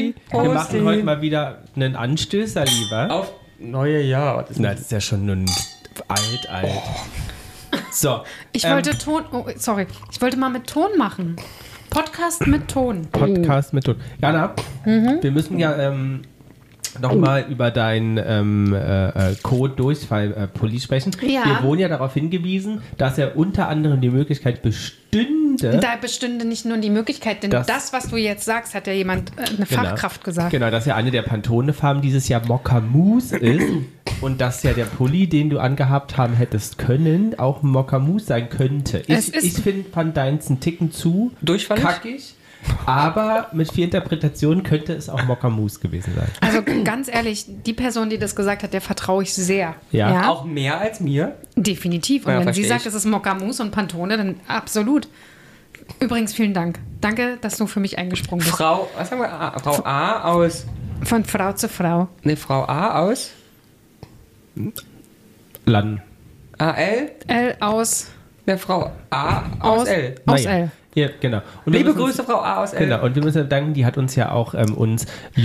Wir machen heute mal wieder einen Anstößer, lieber. Auf neue Jahr. Das ist ja schon nun alt. So. Ich wollte Ich wollte mal mit Ton machen. Podcast mit Ton. Jana, wir müssen ja nochmal über deinen Code-Durchfall-Pulli sprechen. Ja. Wir wurden ja darauf hingewiesen, dass ja unter anderem die Möglichkeit bestünde. Da bestünde nicht nur die Möglichkeit, denn das, was du jetzt sagst, hat ja jemand, eine Fachkraft gesagt. Genau, dass ja eine der Pantone-Farben dieses Jahr Mokka-Mousse ist und dass ja der Pulli, den du angehabt haben hättest können, auch Mokka-Mousse sein könnte. Ich fand deins einen Ticken zu kackig. Aber mit 4 Interpretationen könnte es auch Mokka-Mousse gewesen sein. Also ganz ehrlich, die Person, die das gesagt hat, der vertraue ich sehr. Ja. Auch mehr als mir? Definitiv. Und wenn sie sagt, es ist Mokka-Mousse und Pantone, dann absolut. Übrigens, vielen Dank. Danke, dass du für mich eingesprungen bist. Frau A aus... Von Frau zu Frau. Ne, Frau A aus... Lan. A-L? L aus... Ne, Frau A aus L. Aus L. Ja, genau. Und Liebe Grüße, Frau A aus L. Genau, und wir müssen danken, die hat uns ja auch uns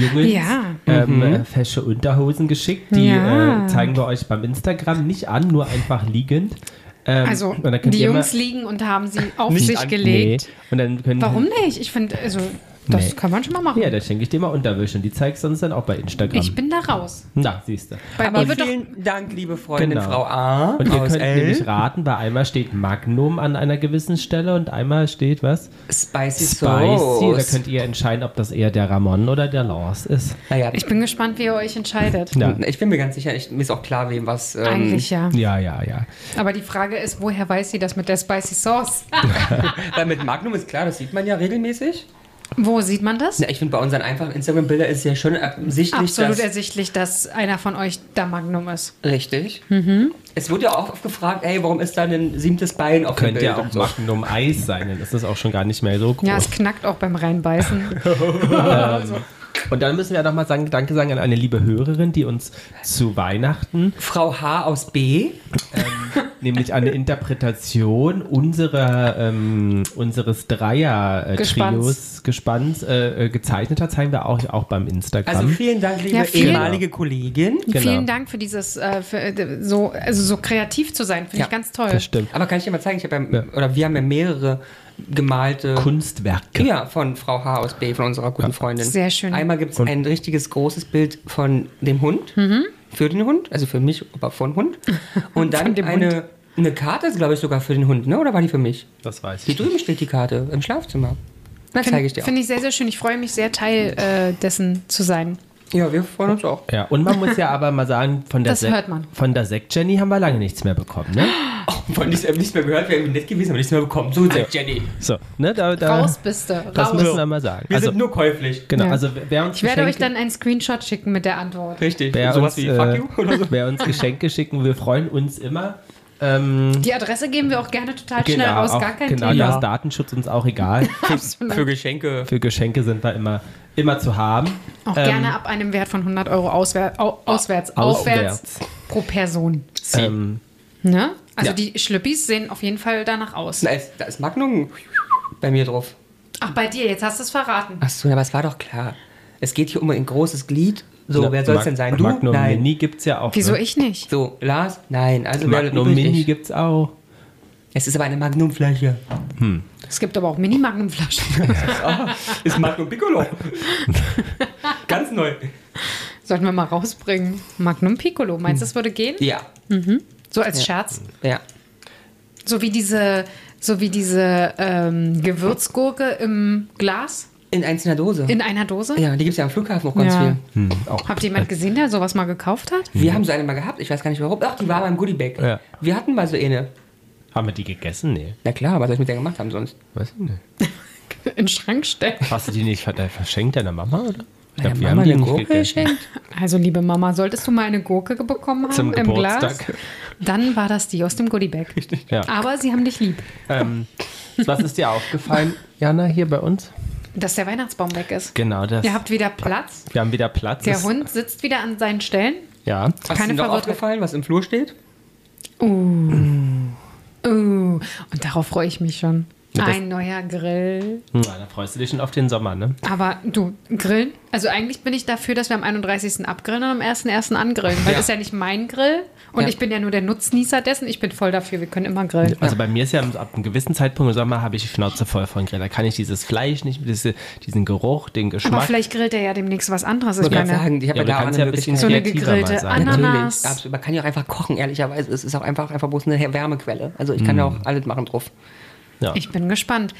Jungs fesche Unterhosen geschickt. Die zeigen wir euch beim Instagram nicht an, nur einfach liegend. Also, die Jungs liegen und haben sie auf sich gelegt. Nee. Und dann Warum nicht? Ich finde, das kann man schon mal machen. Ja, da schenke ich dir mal Unterwäsche und die zeigst du uns dann auch bei Instagram. Ich bin da raus. Na, siehst du. Aber vielen Dank, liebe Freundin, Frau A. Und ihr aus könnt L. nämlich raten, weil einmal steht Magnum an einer gewissen Stelle und einmal steht was? Spicy Sauce. Da könnt ihr entscheiden, ob das eher der Ramon oder der Lars ist. Naja, ich bin gespannt, wie ihr euch entscheidet. Ja. Ich bin mir ganz sicher, mir ist auch klar, wem was... Eigentlich ja. Ja. Aber die Frage ist, woher weiß sie das mit der Spicy Sauce? Weil mit Magnum ist klar, das sieht man ja regelmäßig. Wo sieht man das? Ja, ich finde, bei unseren einfachen Instagram-Bildern ist ja schon ersichtlich, absolut ersichtlich, dass einer von euch der Magnum ist. Richtig. Es wurde ja auch oft gefragt, warum ist da ein 7. Bein auf dem Könnte Bild? ja auch Magnum Eis sein, dann ist das auch schon gar nicht mehr so groß. Ja, es knackt auch beim Reinbeißen. Und dann müssen wir ja nochmal Danke sagen an eine liebe Hörerin, die uns zu Weihnachten Frau H. aus B. nämlich eine Interpretation unseres Dreier-Trios Gespanns gezeichnet hat, zeigen wir auch beim Instagram. Also vielen Dank, liebe ehemalige Kollegin. Genau. Vielen Dank für dieses, so kreativ zu sein, finde ich ganz toll. Das stimmt. Aber kann ich dir mal zeigen, wir haben ja mehrere gemalte Kunstwerke. Ja, von Frau H. aus B., von unserer guten Freundin. Sehr schön. Einmal gibt es ein richtiges großes Bild von dem Hund, für den Hund, also für mich, aber von Hund. Und dann eine Karte, glaube ich, sogar für den Hund, ne? Oder war die für mich? Das weiß ich. Hier drüben steht die Karte, im Schlafzimmer. Na, zeige ich dir auch. Finde ich sehr, sehr schön. Ich freue mich sehr, Teil dessen zu sein. Ja, wir freuen uns auch. Ja, und man muss ja aber mal sagen, von der Sekt-Jenny haben wir lange nichts mehr bekommen, ne? Von nichts mehr gehört, wäre irgendwie nett gewesen, aber nichts mehr bekommen. So, Sekt-Jenny. So, ne? Raus bist du. Das müssen wir mal sagen. Wir sind nur käuflich. Genau, ja. also wer uns ich werde euch dann einen Screenshot schicken mit der Antwort. Richtig. Sowas wie Fuck you oder so. Wer uns Geschenke schicken, wir freuen uns immer. Die Adresse geben wir auch gerne total schnell raus, gar kein Thema. Genau, da ist Datenschutz uns auch egal. Für Geschenke. Für Geschenke sind wir immer zu haben. Auch gerne ab einem Wert von 100 Euro aufwärts pro Person. Ne? Also die Schlüppis sehen auf jeden Fall danach aus. Da ist Magnum bei mir drauf. Ach, bei dir, jetzt hast du es verraten. Ach so, aber es war doch klar. Es geht hier um ein großes Glied. So, wer soll es denn sein? Du? Magnum Nein. Mini gibt's ja auch. Wieso ich nicht? So, Lars? Nein. Also Magnum Mini gibt's auch. Es ist aber eine Magnumflasche. Es gibt aber auch Mini-Magnum-Flaschen. Ist Magnum Piccolo. Ganz neu. Sollten wir mal rausbringen. Magnum Piccolo. Meinst du, das würde gehen? Ja. So als Scherz? Ja. So wie diese Gewürzgurke im Glas? In einzelner Dose. In einer Dose? Ja, die gibt es ja am Flughafen auch ganz viel. Habt ihr jemand gesehen, der sowas mal gekauft hat? Wir haben so eine mal gehabt, ich weiß gar nicht warum. Ach, die war beim Goodiebag. Ja. Wir hatten mal so eine. Haben wir die gegessen? Nee. Na klar, was soll ich mit der gemacht haben sonst? Weiß ich nicht. In den Schrank stellen. Hast du die nicht verschenkt deiner Mama, oder? Ich Naja, glaub, wir Mama haben die eine nicht Gurke gegessen. geschenkt. Also, liebe Mama, solltest du mal eine Gurke bekommen haben Zum im Geburtstag. Glas, dann war das die aus dem Goodiebag. Ja. Aber sie haben dich lieb. Was ist dir aufgefallen, Jana, hier bei uns? Dass der Weihnachtsbaum weg ist. Genau das. Ihr habt wieder Platz. Wir haben wieder Platz. Der Hund sitzt wieder an seinen Stellen. Ja. Hast du dir noch aufgefallen, was im Flur steht? Und darauf freue ich mich schon. Ein neuer Grill. Na, da freust du dich schon auf den Sommer, ne? Aber du, grillen? Also eigentlich bin ich dafür, dass wir am 31. abgrillen und am 1.1. angrillen. Weil das ist ja nicht mein Grill und ich bin ja nur der Nutznießer dessen. Ich bin voll dafür, wir können immer grillen. Also bei mir ist ja ab einem gewissen Zeitpunkt im Sommer habe ich die Schnauze voll von Grill. Da kann ich dieses Fleisch nicht, diesen Geruch, den Geschmack. Aber vielleicht grillt er ja demnächst was anderes. Ich würde sagen, ich habe ja da auch eine Möglichkeit. So eine gegrillte Ananas. Absolut. Man kann ja auch einfach kochen, ehrlicherweise. Es ist auch einfach bloß eine Wärmequelle. Also ich kann ja auch alles machen drauf. Ja. Ich bin gespannt.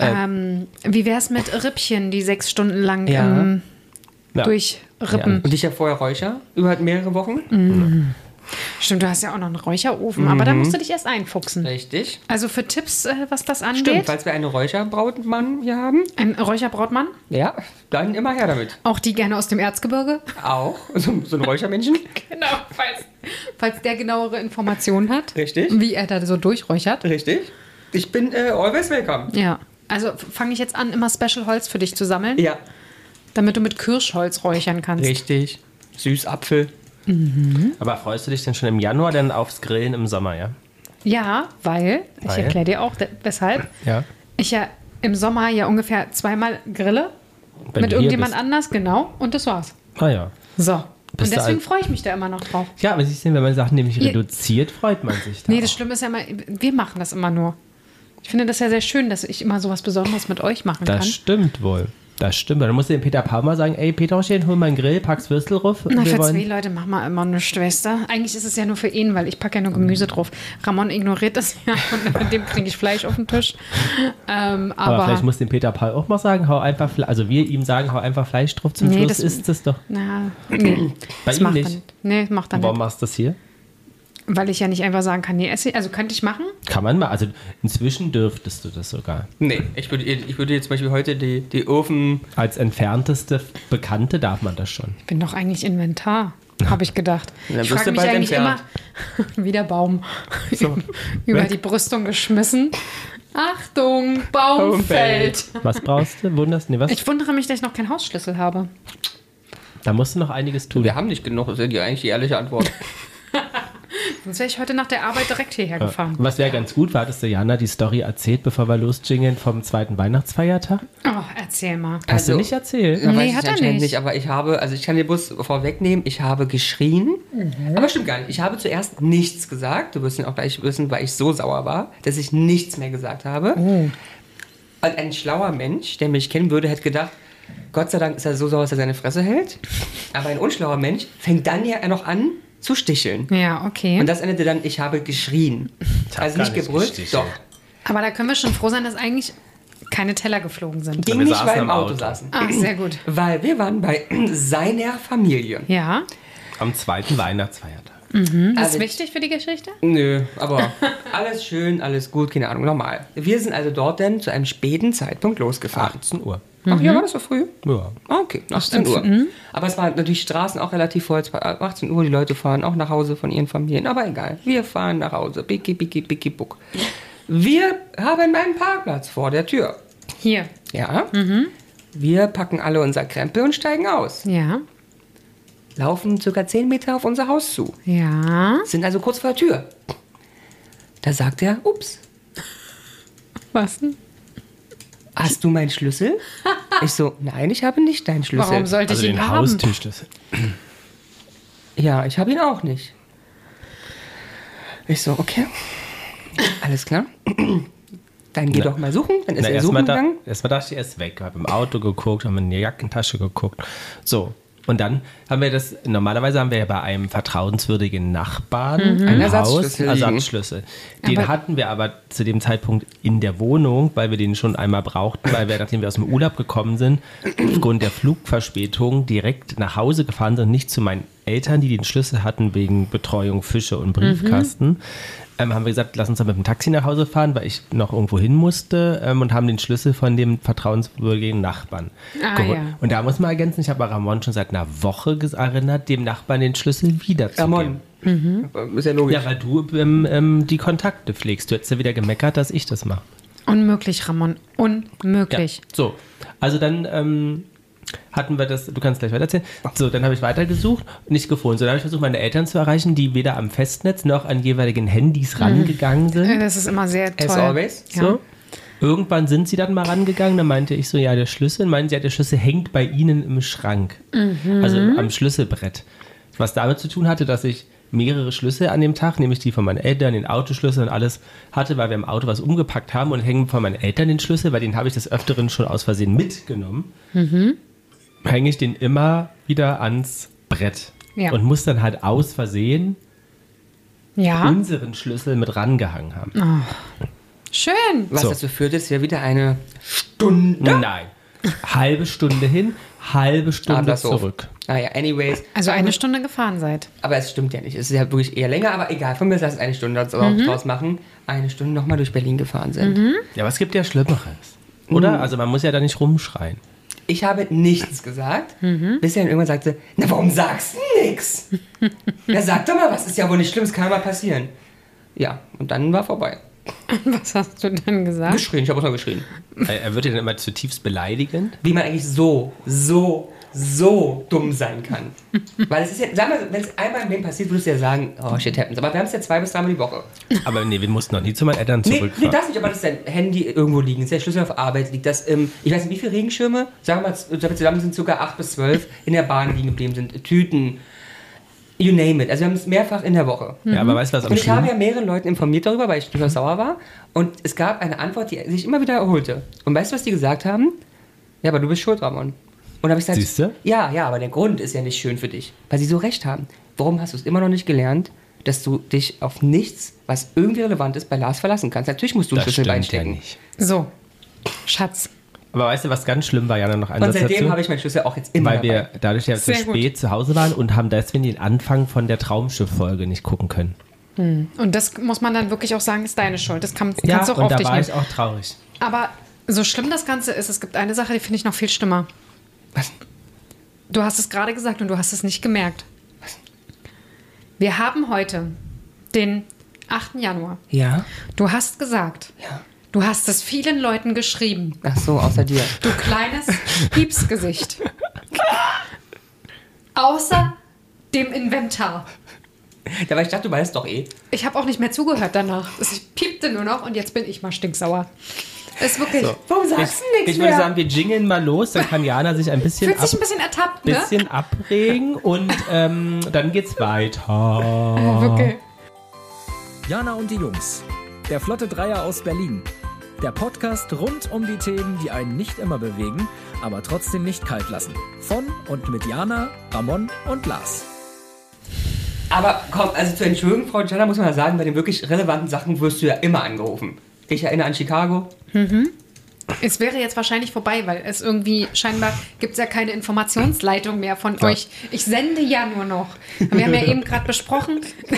Wie wäre es mit Rippchen, die 6 Stunden lang durchrippen? Und ich ja vorher Räucher über mehrere Wochen. Stimmt, du hast ja auch noch einen Räucherofen, aber da musst du dich erst einfuchsen. Richtig. Also für Tipps, was das angeht. Stimmt, falls wir einen Räucherbrautmann hier haben. Ein Räucherbrautmann? Ja, dann immer her damit. Auch die gerne aus dem Erzgebirge? Auch, so ein Räuchermännchen. Genau, falls der genauere Informationen hat. Richtig. Wie er da so durchräuchert. Richtig. Ich bin always welcome. Ja, also fange ich jetzt an, immer Special Holz für dich zu sammeln. Ja. Damit du mit Kirschholz räuchern kannst. Richtig. Süßapfel. Aber freust du dich denn schon im Januar dann aufs Grillen im Sommer, ja? Ja, weil? Ich erkläre dir auch, weshalb. Ja. Ich ja im Sommer ja ungefähr 2-mal grille. Mit irgendjemand anders, genau. Und das war's. Ah ja. So. Und deswegen freue ich mich da immer noch drauf. Ja, aber siehst du, wenn man Sachen nämlich reduziert, freut man sich da. Nee, das Schlimme ist ja immer, wir machen das immer nur. Ich finde das ja sehr schön, dass ich immer sowas Besonderes mit euch machen kann. Das stimmt wohl. Das stimmt. Dann musst du dem Peter Paul mal sagen, ey Peterchen, hol mal einen Grill, pack's Würstel drauf. Na, für 2 Leute machen wir immer eine Schwester. Eigentlich ist es ja nur für ihn, weil ich packe ja nur Gemüse drauf. Ramon ignoriert das ja und mit dem kriege ich Fleisch auf den Tisch. Aber vielleicht muss dem Peter Paul auch mal sagen, hau einfach, also wir ihm sagen, hau einfach Fleisch drauf zum Schluss, ist das doch. Na, nee. Bei ihm nicht? Nee, macht er nicht. Warum machst du das hier? Weil ich ja nicht einfach sagen kann, nee, esse. Also könnte ich machen. Kann man mal. Also inzwischen dürftest du das sogar. Nee, ich würde jetzt zum Beispiel heute die Ofen... Als entfernteste Bekannte darf man das schon. Ich bin doch eigentlich Inventar, habe ich gedacht. Ja, ich frage mich eigentlich immer, wie der Baum, so, über die Brüstung geschmissen. Achtung, Baum fällt. Was brauchst du? Wunderst du? Nee, was? Ich wundere mich, dass ich noch keinen Hausschlüssel habe. Da musst du noch einiges tun. Wir haben nicht genug, das ist ja eigentlich die ehrliche Antwort. Sonst wäre ich heute nach der Arbeit direkt hierher gefahren. Was wäre ganz gut, war, dass der Jana die Story erzählt, bevor wir losjingeln vom 2. Weihnachtsfeiertag? Oh, erzähl mal. Hast du nicht erzählt? Nee, hat er nicht. Aber ich kann den Bus vorwegnehmen, ich habe geschrien. Aber stimmt gar nicht. Ich habe zuerst nichts gesagt. Du wirst ihn auch gleich wissen, weil ich so sauer war, dass ich nichts mehr gesagt habe. Und ein schlauer Mensch, der mich kennen würde, hätte gedacht, Gott sei Dank ist er so sauer, dass er seine Fresse hält. Aber ein unschlauer Mensch fängt dann ja noch an, zu sticheln. Ja, okay. Und das endete dann, ich habe geschrien. Also nicht gebrüllt, doch. Aber da können wir schon froh sein, dass eigentlich keine Teller geflogen sind. Ging nicht, weil wir im Auto saßen. Ah, sehr gut. Weil wir waren bei seiner Familie. Ja. Am 2. Weihnachtsfeiertag. Das ist wichtig für die Geschichte? Nö, aber alles schön, alles gut, keine Ahnung, normal. Wir sind also dort dann zu einem späten Zeitpunkt losgefahren. 18 Uhr. Ach ja, war das so früh? Ja. Okay, 18 Uhr. Aber es waren natürlich Straßen auch relativ voll. 18 Uhr, die Leute fahren auch nach Hause von ihren Familien. Aber egal, wir fahren nach Hause. Bicki, bicki, bicki, buck. Wir haben einen Parkplatz vor der Tür. Hier. Ja. Wir packen alle unser Krempel und steigen aus. Ja. Laufen ca. 10 Meter auf unser Haus zu. Ja. Sind also kurz vor der Tür. Da sagt er, ups. Was denn? Hast du meinen Schlüssel? Ich so, nein, ich habe nicht deinen Schlüssel. Warum sollte ich ihn den haben? Haustürschlüssel. Ja, ich habe ihn auch nicht. Ich so, okay. Alles klar. Dann geh doch mal suchen. Dann ist er suchen gegangen. Erstmal dachte ich, er ist weg. Habe im Auto geguckt, haben in die Jackentasche geguckt. So. Und dann haben wir normalerweise haben wir ja bei einem vertrauenswürdigen Nachbarn ein Ersatzschlüssel. Den hatten wir aber zu dem Zeitpunkt in der Wohnung, weil wir den schon einmal brauchten, weil wir, nachdem wir aus dem Urlaub gekommen sind, aufgrund der Flugverspätung direkt nach Hause gefahren sind, nicht zu meinen Eltern, die den Schlüssel hatten wegen Betreuung Fische und Briefkasten. Haben wir gesagt, lass uns dann mit dem Taxi nach Hause fahren, weil ich noch irgendwo hin musste und haben den Schlüssel von dem vertrauenswürdigen Nachbarn geholt. Ja. Und da muss man ergänzen, ich habe Ramon schon seit einer Woche erinnert, dem Nachbarn den Schlüssel wiederzugeben. Ist ja logisch. Ja, weil du die Kontakte pflegst. Du hättest ja wieder gemeckert, dass ich das mache. Unmöglich, Ramon. Unmöglich. Ja. So, also dann hatten wir das, du kannst gleich weiter erzählen. So, dann habe ich weitergesucht und nicht gefunden. So, dann habe ich versucht, meine Eltern zu erreichen, die weder am Festnetz noch an jeweiligen Handys rangegangen sind. Das ist immer sehr toll. As always. Ja. So. Irgendwann sind sie dann mal rangegangen, dann meinte ich so, ja, der Schlüssel. Meinen sie, ja, der Schlüssel hängt bei ihnen im Schrank. Also am Schlüsselbrett. Was damit zu tun hatte, dass ich mehrere Schlüssel an dem Tag, nämlich die von meinen Eltern, den Autoschlüssel und alles hatte, weil wir im Auto was umgepackt haben und hängen von meinen Eltern den Schlüssel, weil den habe ich des Öfteren schon aus Versehen mitgenommen. Hänge ich den immer wieder ans Brett. Ja. Und muss dann halt aus Versehen unseren Schlüssel mit rangehangen haben. Oh. Schön. Was dazu führt, ist ja wieder eine Stunde. Nein. Halbe Stunde hin, halbe Stunde zurück. Ah ja, anyways. Also eine Stunde gefahren seid. Aber es stimmt ja nicht. Es ist ja wirklich eher länger, aber egal. Von mir lass es eine Stunde draus machen. Eine Stunde nochmal durch Berlin gefahren sind. Ja, aber es gibt ja Schlimmeres. Oder? Also man muss ja da nicht rumschreien. Ich habe nichts gesagt, bis er dann irgendwann sagte, na warum sagst du nichts? Ja, sag doch mal, was ist ja wohl nicht schlimm, es kann mal passieren. Ja, und dann war vorbei. Was hast du dann gesagt? Geschrien, ich habe auch noch geschrien. Er wird ja dann immer zutiefst beleidigend. Wie man eigentlich so dumm sein kann. Weil es ist ja, sag mal, wenn es einmal im Leben passiert, würdest du ja sagen, oh shit happens. Aber wir haben es ja 2 bis 3 Mal die Woche. Aber nee, wir mussten noch nie zu meinen Eltern zurückfahren. Nee, das nicht, aber dass dein Handy irgendwo liegen, ist der Schlüssel auf Arbeit, liegt das im, ich weiß nicht, wie viele Regenschirme, sagen wir mal, zusammen sind sogar 8 bis 12 in der Bahn liegen geblieben sind, Tüten, you name it. Also wir haben es mehrfach in der Woche. Ja, aber weißt du was? Und ich habe ja mehrere Leute informiert darüber, weil ich durchaus sauer war. Und es gab eine Antwort, die sich immer wieder erholte. Und weißt du, was die gesagt haben? Ja, aber du bist schuld, Ramon. Und habe ich gesagt, siehst du? Ja, aber der Grund ist ja nicht schön für dich. Weil sie so recht haben. Warum hast du es immer noch nicht gelernt, dass du dich auf nichts, was irgendwie relevant ist, bei Lars verlassen kannst? Natürlich musst du einen Schlüssel reinstecken. Ja nicht. So, Schatz. Aber weißt du, was ganz schlimm war, Jana, noch ein Und seitdem habe ich meinen Schlüssel auch jetzt immer Weil wir dadurch ja zu spät zu Hause waren und haben deswegen den Anfang von der Traumschiff-Folge nicht gucken können. Und das muss man dann wirklich auch sagen, ist deine Schuld. Das kannst du auch auf dich nehmen. Ja, und da war ich auch traurig. Aber so schlimm das Ganze ist, es gibt eine Sache, die finde ich noch viel schlimmer. Was? Du hast es gerade gesagt und du hast es nicht gemerkt. Was? Wir haben heute den 8. Januar. Ja? Du hast gesagt, du hast es vielen Leuten geschrieben. Ach so, außer dir. Du kleines Piepsgesicht. Außer dem Inventar. Ja, weil ich dachte, du weißt doch eh. Ich habe auch nicht mehr zugehört danach. Es piepte nur noch und jetzt bin ich mal stinksauer. Ist wirklich. So. Warum sagst du nichts mehr? Ich würde sagen, wir jingeln mal los, dann kann Jana sich ein bisschen fühlt sich ein bisschen ertappt, ne? Bisschen abregen und dann geht's weiter. Wirklich. Jana und die Jungs. Der Flotte Dreier aus Berlin. Der Podcast rund um die Themen, die einen nicht immer bewegen, aber trotzdem nicht kalt lassen. Von und mit Jana, Ramon und Lars. Aber komm, also zur Entschuldigung, Frau Jana, muss man ja sagen, bei den wirklich relevanten Sachen wirst du ja immer angerufen. Ich erinnere an Chicago. Es wäre jetzt wahrscheinlich vorbei, weil es irgendwie scheinbar gibt es ja keine Informationsleitung mehr von euch. Ich sende ja nur noch. Wir haben ja eben gerade besprochen.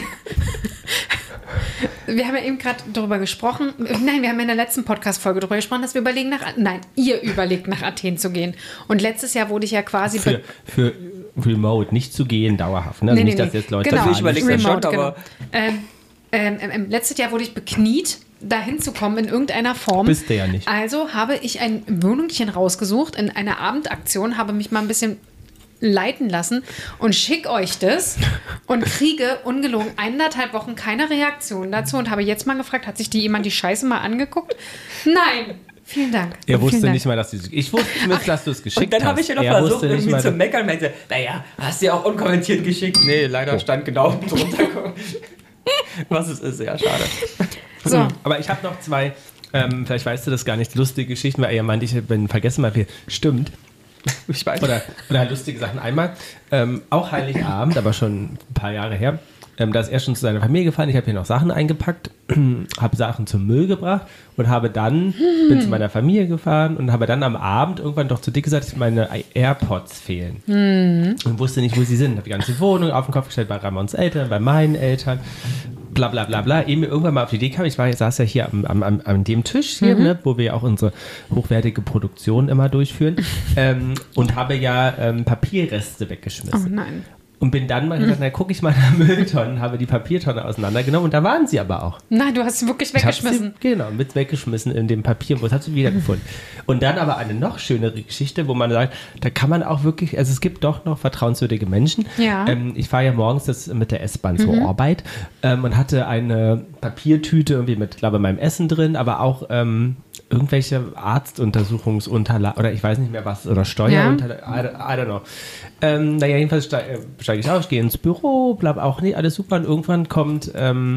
Wir haben ja eben gerade darüber gesprochen. Nein, wir haben in der letzten Podcast-Folge darüber gesprochen, dass wir überlegen, ihr überlegt, nach Athen zu gehen. Und letztes Jahr wurde ich ja quasi... Für Remote, nicht zu gehen dauerhaft. Ne? Also nicht, dass jetzt Leute... Genau, ich überlege das schon, aber... letztes Jahr wurde ich bekniet, dahin zu kommen in irgendeiner Form. Bist du ja nicht. Also habe ich ein Wohnungchen rausgesucht in einer Abendaktion, habe mich mal ein bisschen leiten lassen und schick euch das und kriege ungelogen 1,5 Wochen keine Reaktion dazu und habe jetzt mal gefragt, hat sich jemand die Scheiße mal angeguckt? Nein. Vielen Dank. Er wusste nicht mal, dass du es... Ich wusste zumindest, dass du es geschickt hast. Und dann habe ich ja noch versucht, irgendwie zu meckern und meinte, naja, hast du ja auch unkommentiert geschickt. Nee, leider stand genau drunter. Was es ist, ja, schade. So. Aber ich habe noch 2, vielleicht weißt du das gar nicht, lustige Geschichten, weil er meinte, ich bin vergessen mal viel. Stimmt. Ich weiß. Oder lustige Sachen. Einmal, auch Heiligabend, aber schon ein paar Jahre her, da ist er schon zu seiner Familie gefahren. Ich habe hier noch Sachen eingepackt, habe Sachen zum Müll gebracht und bin zu meiner Familie gefahren und habe dann am Abend irgendwann doch zu dick gesagt, dass meine AirPods fehlen. Und wusste nicht, wo sie sind. Habe die ganze Wohnung auf den Kopf gestellt bei Ramons Eltern, bei meinen Eltern. Bla bla bla bla, ehe mir irgendwann mal auf die Idee kam, saß ja hier an dem Tisch hier, ne, wo wir ja auch unsere hochwertige Produktion immer durchführen und habe ja Papierreste weggeschmissen. Oh nein. Und bin dann mal gesagt, na, gucke ich mal nach Mülltonnen, habe die Papiertonne auseinandergenommen und da waren sie aber auch. Nein, du hast sie wirklich weggeschmissen. Mit weggeschmissen in dem Papierbus, hast du wiedergefunden. Und dann aber eine noch schönere Geschichte, wo man sagt, da kann man auch wirklich, also es gibt doch noch vertrauenswürdige Menschen. Ja. Ich fahre ja morgens mit der S-Bahn zur Arbeit und hatte eine Papiertüte irgendwie mit, glaube ich, meinem Essen drin, aber auch irgendwelche Arztuntersuchungsunterlagen oder ich weiß nicht mehr was, oder Steuerunterlagen, I don't know. Naja, jedenfalls steige ich auf, gehe ins Büro, bleib auch nicht, alles super und irgendwann kommt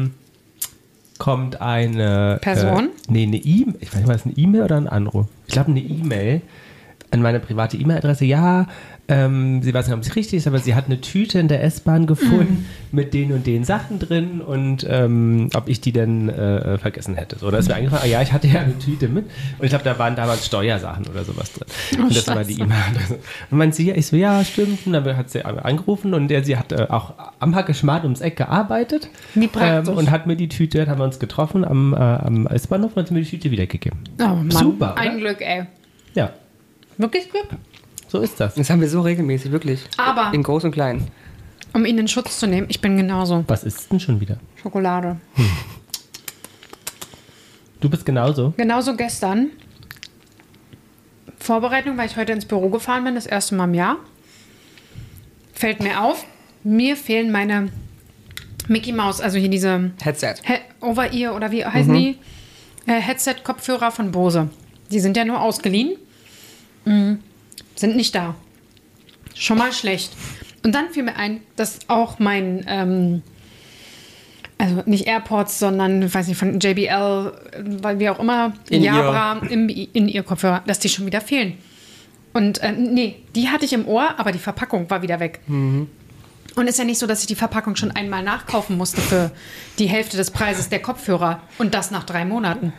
eine Person? Eine E-Mail, ich weiß nicht, war das eine E-Mail oder ein Anruf? Ich glaube eine E-Mail an meine private E-Mail-Adresse, sie weiß nicht, ob es richtig ist, aber sie hat eine Tüte in der S-Bahn gefunden mit den und den Sachen drin und ob ich die denn vergessen hätte. So, da ist mir eingefallen, ich hatte ja eine Tüte mit und ich glaube, da waren damals Steuersachen oder sowas drin. Und das war die E-Mail-Adresse. Und man sieht, ich so, ja, stimmt. Und dann hat sie angerufen und sie hat auch am Hackeschmart ums Eck gearbeitet. Wie praktisch. Und hat mir die Tüte, haben wir uns getroffen am S-Bahnhof und hat mir die Tüte wiedergegeben. Oh Mann, super, oder? ein Glück, ey. Ja. Wirklich Glück? So ist das. Das haben wir so regelmäßig, wirklich. Aber, in groß und klein. um ihn in Schutz zu nehmen, ich bin genauso. Was ist denn schon wieder? Schokolade. Du bist genauso? Genauso gestern. Vorbereitung, weil ich heute ins Büro gefahren bin, das erste Mal im Jahr. Fällt mir auf, mir fehlen meine Mickey Mouse, also hier diese Headset. Over-Ear oder wie heißen die? Headset-Kopfhörer von Bose. Die sind ja nur ausgeliehen. Sind nicht da. Schon mal schlecht. Und dann fiel mir ein, dass auch mein, also nicht AirPods, sondern, weiß nicht, von JBL, weil wie auch immer, Jabra, In-Ear-Kopfhörer, dass die schon wieder fehlen. Und nee, die hatte ich im Ohr, aber die Verpackung war wieder weg. Und ist ja nicht so, dass ich die Verpackung schon einmal nachkaufen musste für die Hälfte des Preises der Kopfhörer und das nach 3 Monaten.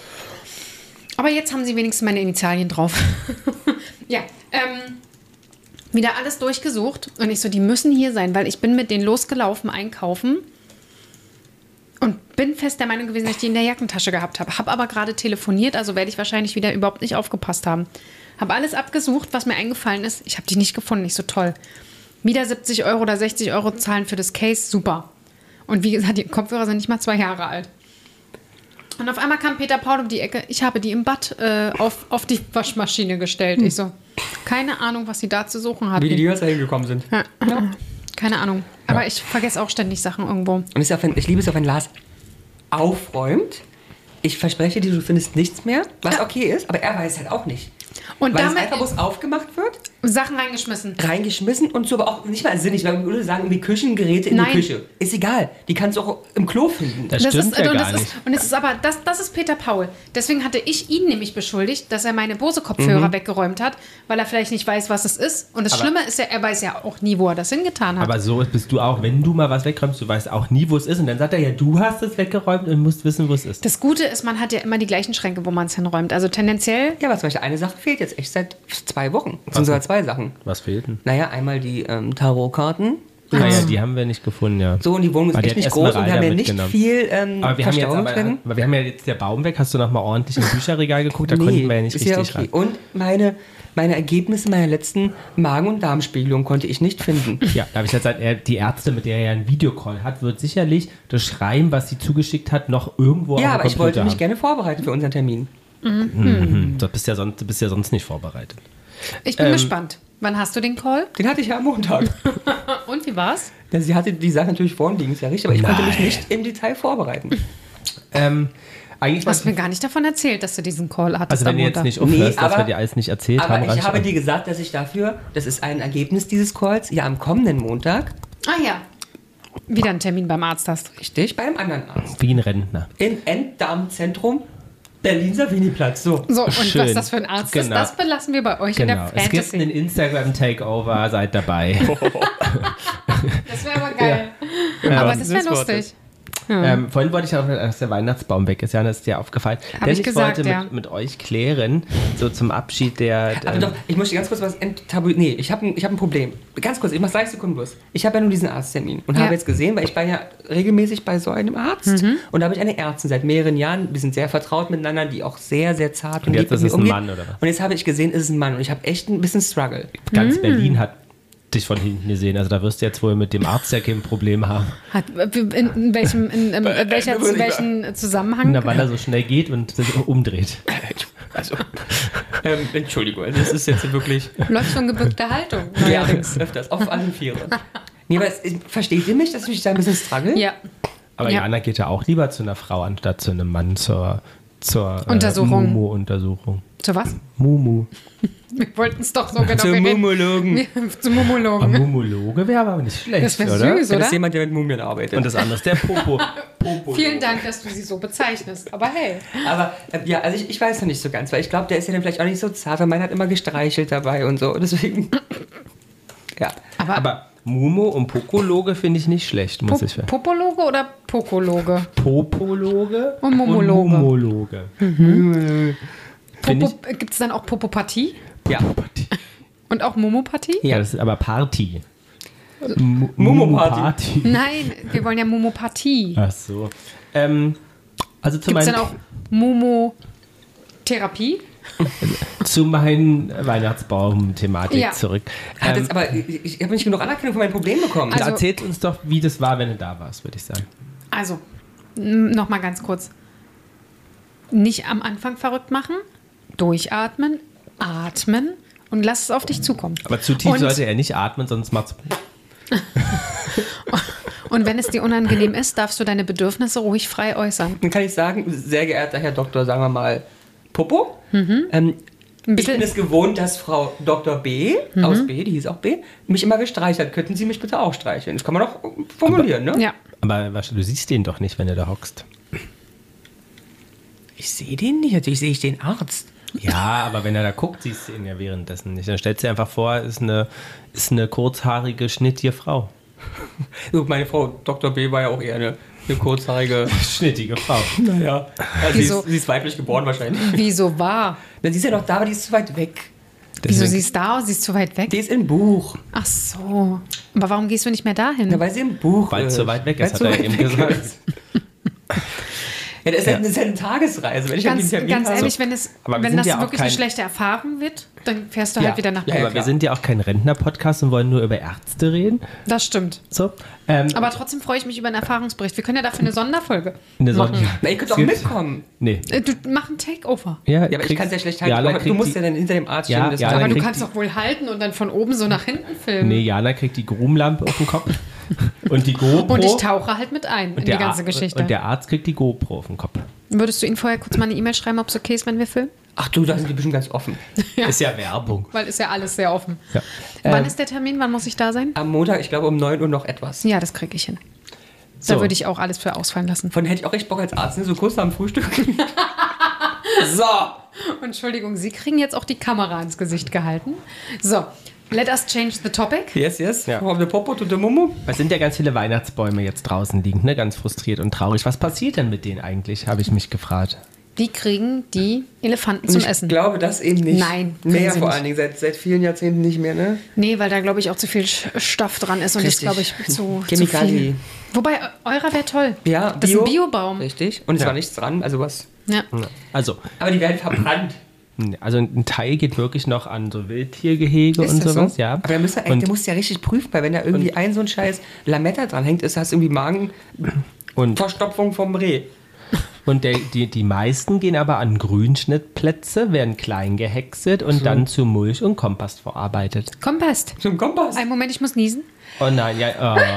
Aber jetzt haben sie wenigstens meine Initialien drauf. Ja, wieder alles durchgesucht und ich so, die müssen hier sein, weil ich bin mit denen losgelaufen einkaufen und bin fest der Meinung gewesen, dass ich die in der Jackentasche gehabt habe. Habe aber gerade telefoniert, also werde ich wahrscheinlich wieder überhaupt nicht aufgepasst haben. Habe alles abgesucht, was mir eingefallen ist. Ich habe die nicht gefunden, nicht so toll. Wieder 70 Euro oder 60 Euro zahlen für das Case, super. Und wie gesagt, die Kopfhörer sind nicht mal 2 Jahre alt. Und auf einmal kam Peter Paul um die Ecke. Ich habe die im Bad auf die Waschmaschine gestellt. Ich so, keine Ahnung, was sie da zu suchen hatten. Wie die jetzt da hingekommen sind. Ja. Keine Ahnung. Aber ich vergesse auch ständig Sachen irgendwo. Und ich liebe es auch, wenn Lars aufräumt. Ich verspreche dir, du findest nichts mehr, was okay ist, aber er weiß halt auch nicht. Und weil damit es einfach bloß aufgemacht wird, Sachen reingeschmissen und so, aber auch nicht mal sinnig, weil man würde sagen, irgendwie Küchengeräte in die Küche. Ist egal, die kannst du auch im Klo finden. Das stimmt ja gar nicht. Und es ist aber, das ist Peter Paul. Deswegen hatte ich ihn nämlich beschuldigt, dass er meine Bose-Kopfhörer weggeräumt hat, weil er vielleicht nicht weiß, was es ist. Und das Schlimme ist ja, er weiß ja auch nie, wo er das hingetan hat. Aber so bist du auch, wenn du mal was wegräumst, du weißt auch nie, wo es ist. Und dann sagt er ja, du hast es weggeräumt und musst wissen, wo es ist. Das Gute ist, man hat ja immer die gleichen Schränke, wo man es hinräumt. Also tendenziell... Ja, aber zum Beispiel eine Sache fehlt jetzt echt seit 2 Wochen. Das sind sogar 2 Sachen. Was fehlt denn? Naja, einmal die Tarotkarten. Naja, die haben wir nicht gefunden, ja. So, und die Wohnung ist echt nicht groß und wir haben ja nicht viel aber wir haben ja jetzt der Baum weg. Hast du noch mal ordentlich im Bücherregal geguckt? Da konnten wir ja nicht richtig ran. Und meine Ergebnisse meiner letzten Magen- und Darmspiegelung konnte ich nicht finden. Ja, da habe ich gesagt, die Ärzte, mit der er ja einen Videocall hat, wird sicherlich das Schreiben, was sie zugeschickt hat, noch irgendwo auf dem Ja, aber ich Computer wollte mich haben. gerne vorbereiten für unseren Termin. Du bist ja sonst nicht vorbereitet. Ich bin gespannt. Wann hast du den Call? Den hatte ich ja am Montag. Und wie war's? Ja, sie hatte die Sache natürlich vorn liegen, ist ja richtig, aber ich konnte mich nicht im Detail vorbereiten. Eigentlich Du hast mir gar nicht davon erzählt, dass du diesen Call hattest. also wenn du jetzt nicht aufhörst, dass wir dir alles nicht erzählt aber haben. ich habe dir gesagt, dass ich dafür, das ist ein Ergebnis dieses Calls, ja am kommenden Montag. Ah ja. Wieder einen Termin beim Arzt hast. Richtig, bei einem anderen Arzt. Wie ein Rentner. Im Enddarmzentrum Berlin-Savini-Platz. So. So, und Schön. was das für ein Arzt ist, Genau. das belassen wir bei euch in der Genau. Es gibt einen Fantasy. Instagram-Takeover, seid dabei. Das wäre aber geil. Aber das wäre lustig. Vorhin wollte ich auch, dass der Weihnachtsbaum weg ist. Ja, das ist dir aufgefallen. Hab Denn ich gesagt, wollte ja. mit euch klären, so zum Abschied der... Aber doch, ich möchte ganz kurz was Nee, ich hab ein Problem. Ganz kurz, ich mache 30 Sekunden bloß. Ich habe ja nur diesen Arzttermin und Ja. habe jetzt gesehen, weil ich war ja regelmäßig bei so einem Arzt und da habe ich eine Ärztin seit mehreren Jahren, wir sind sehr vertraut miteinander, die auch sehr, sehr zart und jetzt lieb mit ist es mir ein umgeht. Mann, oder was? Und jetzt habe ich gesehen, es ist ein Mann und ich habe echt ein bisschen Struggle. Ganz Berlin hat dich von hinten gesehen. Also da wirst du jetzt wohl mit dem Arzt ja kein Problem haben. In welchen Zusammenhang? Na, weil er so schnell geht und sich umdreht. Also, Entschuldigung, das ist jetzt wirklich... Läuft schon gebückte Haltung. Ja, öfters, auf allen Vieren. Nee, aber versteht ihr mich, dass ich mich da ein bisschen struggle? Ja. Aber Jana geht ja auch lieber zu einer Frau, anstatt zu einem Mann zur Untersuchung. Mumu-Untersuchung. Zu was? Mumu. Wir wollten es doch so genau Zum Mumologen. Zum Mumologen. Mumologe wäre aber nicht schlecht, Das wäre oder? süß, Das oder? ist jemand, der mit Mumien arbeitet. Und das andere ist der Popo. Vielen Dank, dass du sie so bezeichnest. Aber hey. Aber ja, also ich weiß noch nicht so ganz, weil ich glaube, der ist ja dann vielleicht auch nicht so zart, weil meiner hat immer gestreichelt dabei und so. Deswegen. Ja. Aber Mumu und Pokologe finde ich nicht schlecht, muss ich sagen. Popologe oder Pokologe? Popologe Und Mumologe. Und Mumologe. Gibt es dann auch Popopathie? Ja. Und auch Momopathie? Ja, das ist aber Party. Mumu-Party. Nein, wir wollen ja Momopathie. Ach so. Also Gibt es dann auch Momotherapie? zu meinen Weihnachtsbaum-Thematik Ja. zurück. Hat jetzt aber, ich habe nicht genug Anerkennung für mein Problem bekommen. Also- Erzählt uns doch, wie das war, wenn du da warst, würde ich sagen. Also, nochmal ganz kurz. Nicht am Anfang verrückt machen, durchatmen, atmen und lass es auf dich zukommen. Aber zu tief Und- sollte er nicht atmen, sonst macht's. Und wenn es dir unangenehm ist, darfst du deine Bedürfnisse ruhig frei äußern. Dann kann ich sagen, sehr geehrter Herr Doktor, sagen wir mal, Popo, ich bin es gewohnt, dass Frau Dr. B, aus B, die hieß auch B, mich immer gestreichelt hat. Könnten Sie mich bitte auch streicheln? Das kann man doch formulieren, ne? Ja. Aber du siehst den doch nicht, wenn du da hockst. Ich sehe den nicht, natürlich sehe ich den Arzt. Ja, aber wenn er da guckt, siehst du ihn ja währenddessen nicht. Dann stellst du dir einfach vor, ist eine kurzhaarige, schnittige Frau. So, meine Frau Dr. B war ja auch eher eine kurzhaarige... Schnittige Frau. Naja, also Wieso? sie ist weiblich geboren wahrscheinlich. Wieso war? Na, sie ist ja noch da, aber die ist zu weit weg. Wieso sie ist da und sie ist zu weit weg? Die ist im Buch. Ach so. Aber warum gehst du nicht mehr dahin? Na, weil sie im Buch Weil ist. zu weit weg ist, Weil hat zu er weit eben weg gesagt. ist. Ja, das ist ja eine Tagesreise. Wenn ich Ganz, einen Termin ganz habe- ehrlich, Aber wir wenn sind das ja auch wirklich kein- eine schlechte Erfahrung wird, dann fährst du Ja. halt wieder nach Ja, Hause. Aber wir klar. sind ja auch kein Rentner-Podcast und wollen nur über Ärzte reden. Das stimmt. So. Aber trotzdem freue ich mich über einen Erfahrungsbericht. Wir können ja dafür eine Sonderfolge eine machen. Sonne- Na, ihr könnt doch mitkommen. Nee. Du mach ein Takeover. Ja, aber ich kann es ja schlecht halten. Jana Aber du kriegt musst die- ja dann hinter dem Arzt stehen. Ja, das ja, dann- Aber du kriegt kannst doch wohl halten und dann von oben so nach hinten filmen. Nee, Jana kriegt die Grubenlampe auf den Kopf und die GoPro. Und ich tauche halt mit ein in die ganze Geschichte. Und der Arzt kriegt die GoPro auf den Kopf. Würdest du ihn vorher kurz mal eine E-Mail schreiben, ob es okay ist, wenn wir filmen? Ach du, da sind die bestimmt ganz offen. Ist ja Werbung. Weil ist ja alles sehr offen. Ja. Wann ist der Termin? Wann muss ich da sein? Am Montag, ich glaube um 9 Uhr noch etwas. Ja, das kriege ich hin. So. Da würde ich auch alles für ausfallen lassen. Von hätte ich auch recht Bock als Arzt, ne? So kurz nach dem Frühstück. So. Entschuldigung, Sie kriegen jetzt auch die Kamera ins Gesicht gehalten. So, let us change the topic. Yes, yes. Ja. From the Popo to the Mumu. Es sind ja ganz viele Weihnachtsbäume jetzt draußen liegen, ne? Ganz frustriert und traurig. Was passiert denn mit denen eigentlich, habe ich mich gefragt. Die kriegen die Elefanten zum Ich Essen. glaube das eben nicht. Nein, kriegen Mehr sie vor nicht. allen Dingen, seit vielen Jahrzehnten nicht mehr, ne? Nee, weil da, glaube ich, auch zu viel Stoff dran ist und Richtig. das, glaube ich, zu Chemikalien. viel. Wobei, eurer wäre toll. Ja, Das ist ein Biobaum. Richtig. Und es Ja. war nichts dran, also was. Ja. Also, Aber die werden verbrannt. ein Teil geht wirklich noch an so Wildtiergehege Ist und das sowas, so? ja. Aber der muss ja richtig prüfen, weil wenn da irgendwie ein so ein scheiß Lametta dran hängt, ist das irgendwie Magenverstopfung Und, vom Reh. und die meisten gehen aber an Grünschnittplätze, werden klein gehäckselt und dann zu Mulch und Kompost verarbeitet. Kompost. Zum Kompass. Einen Moment, ich muss niesen. Oh nein, ja.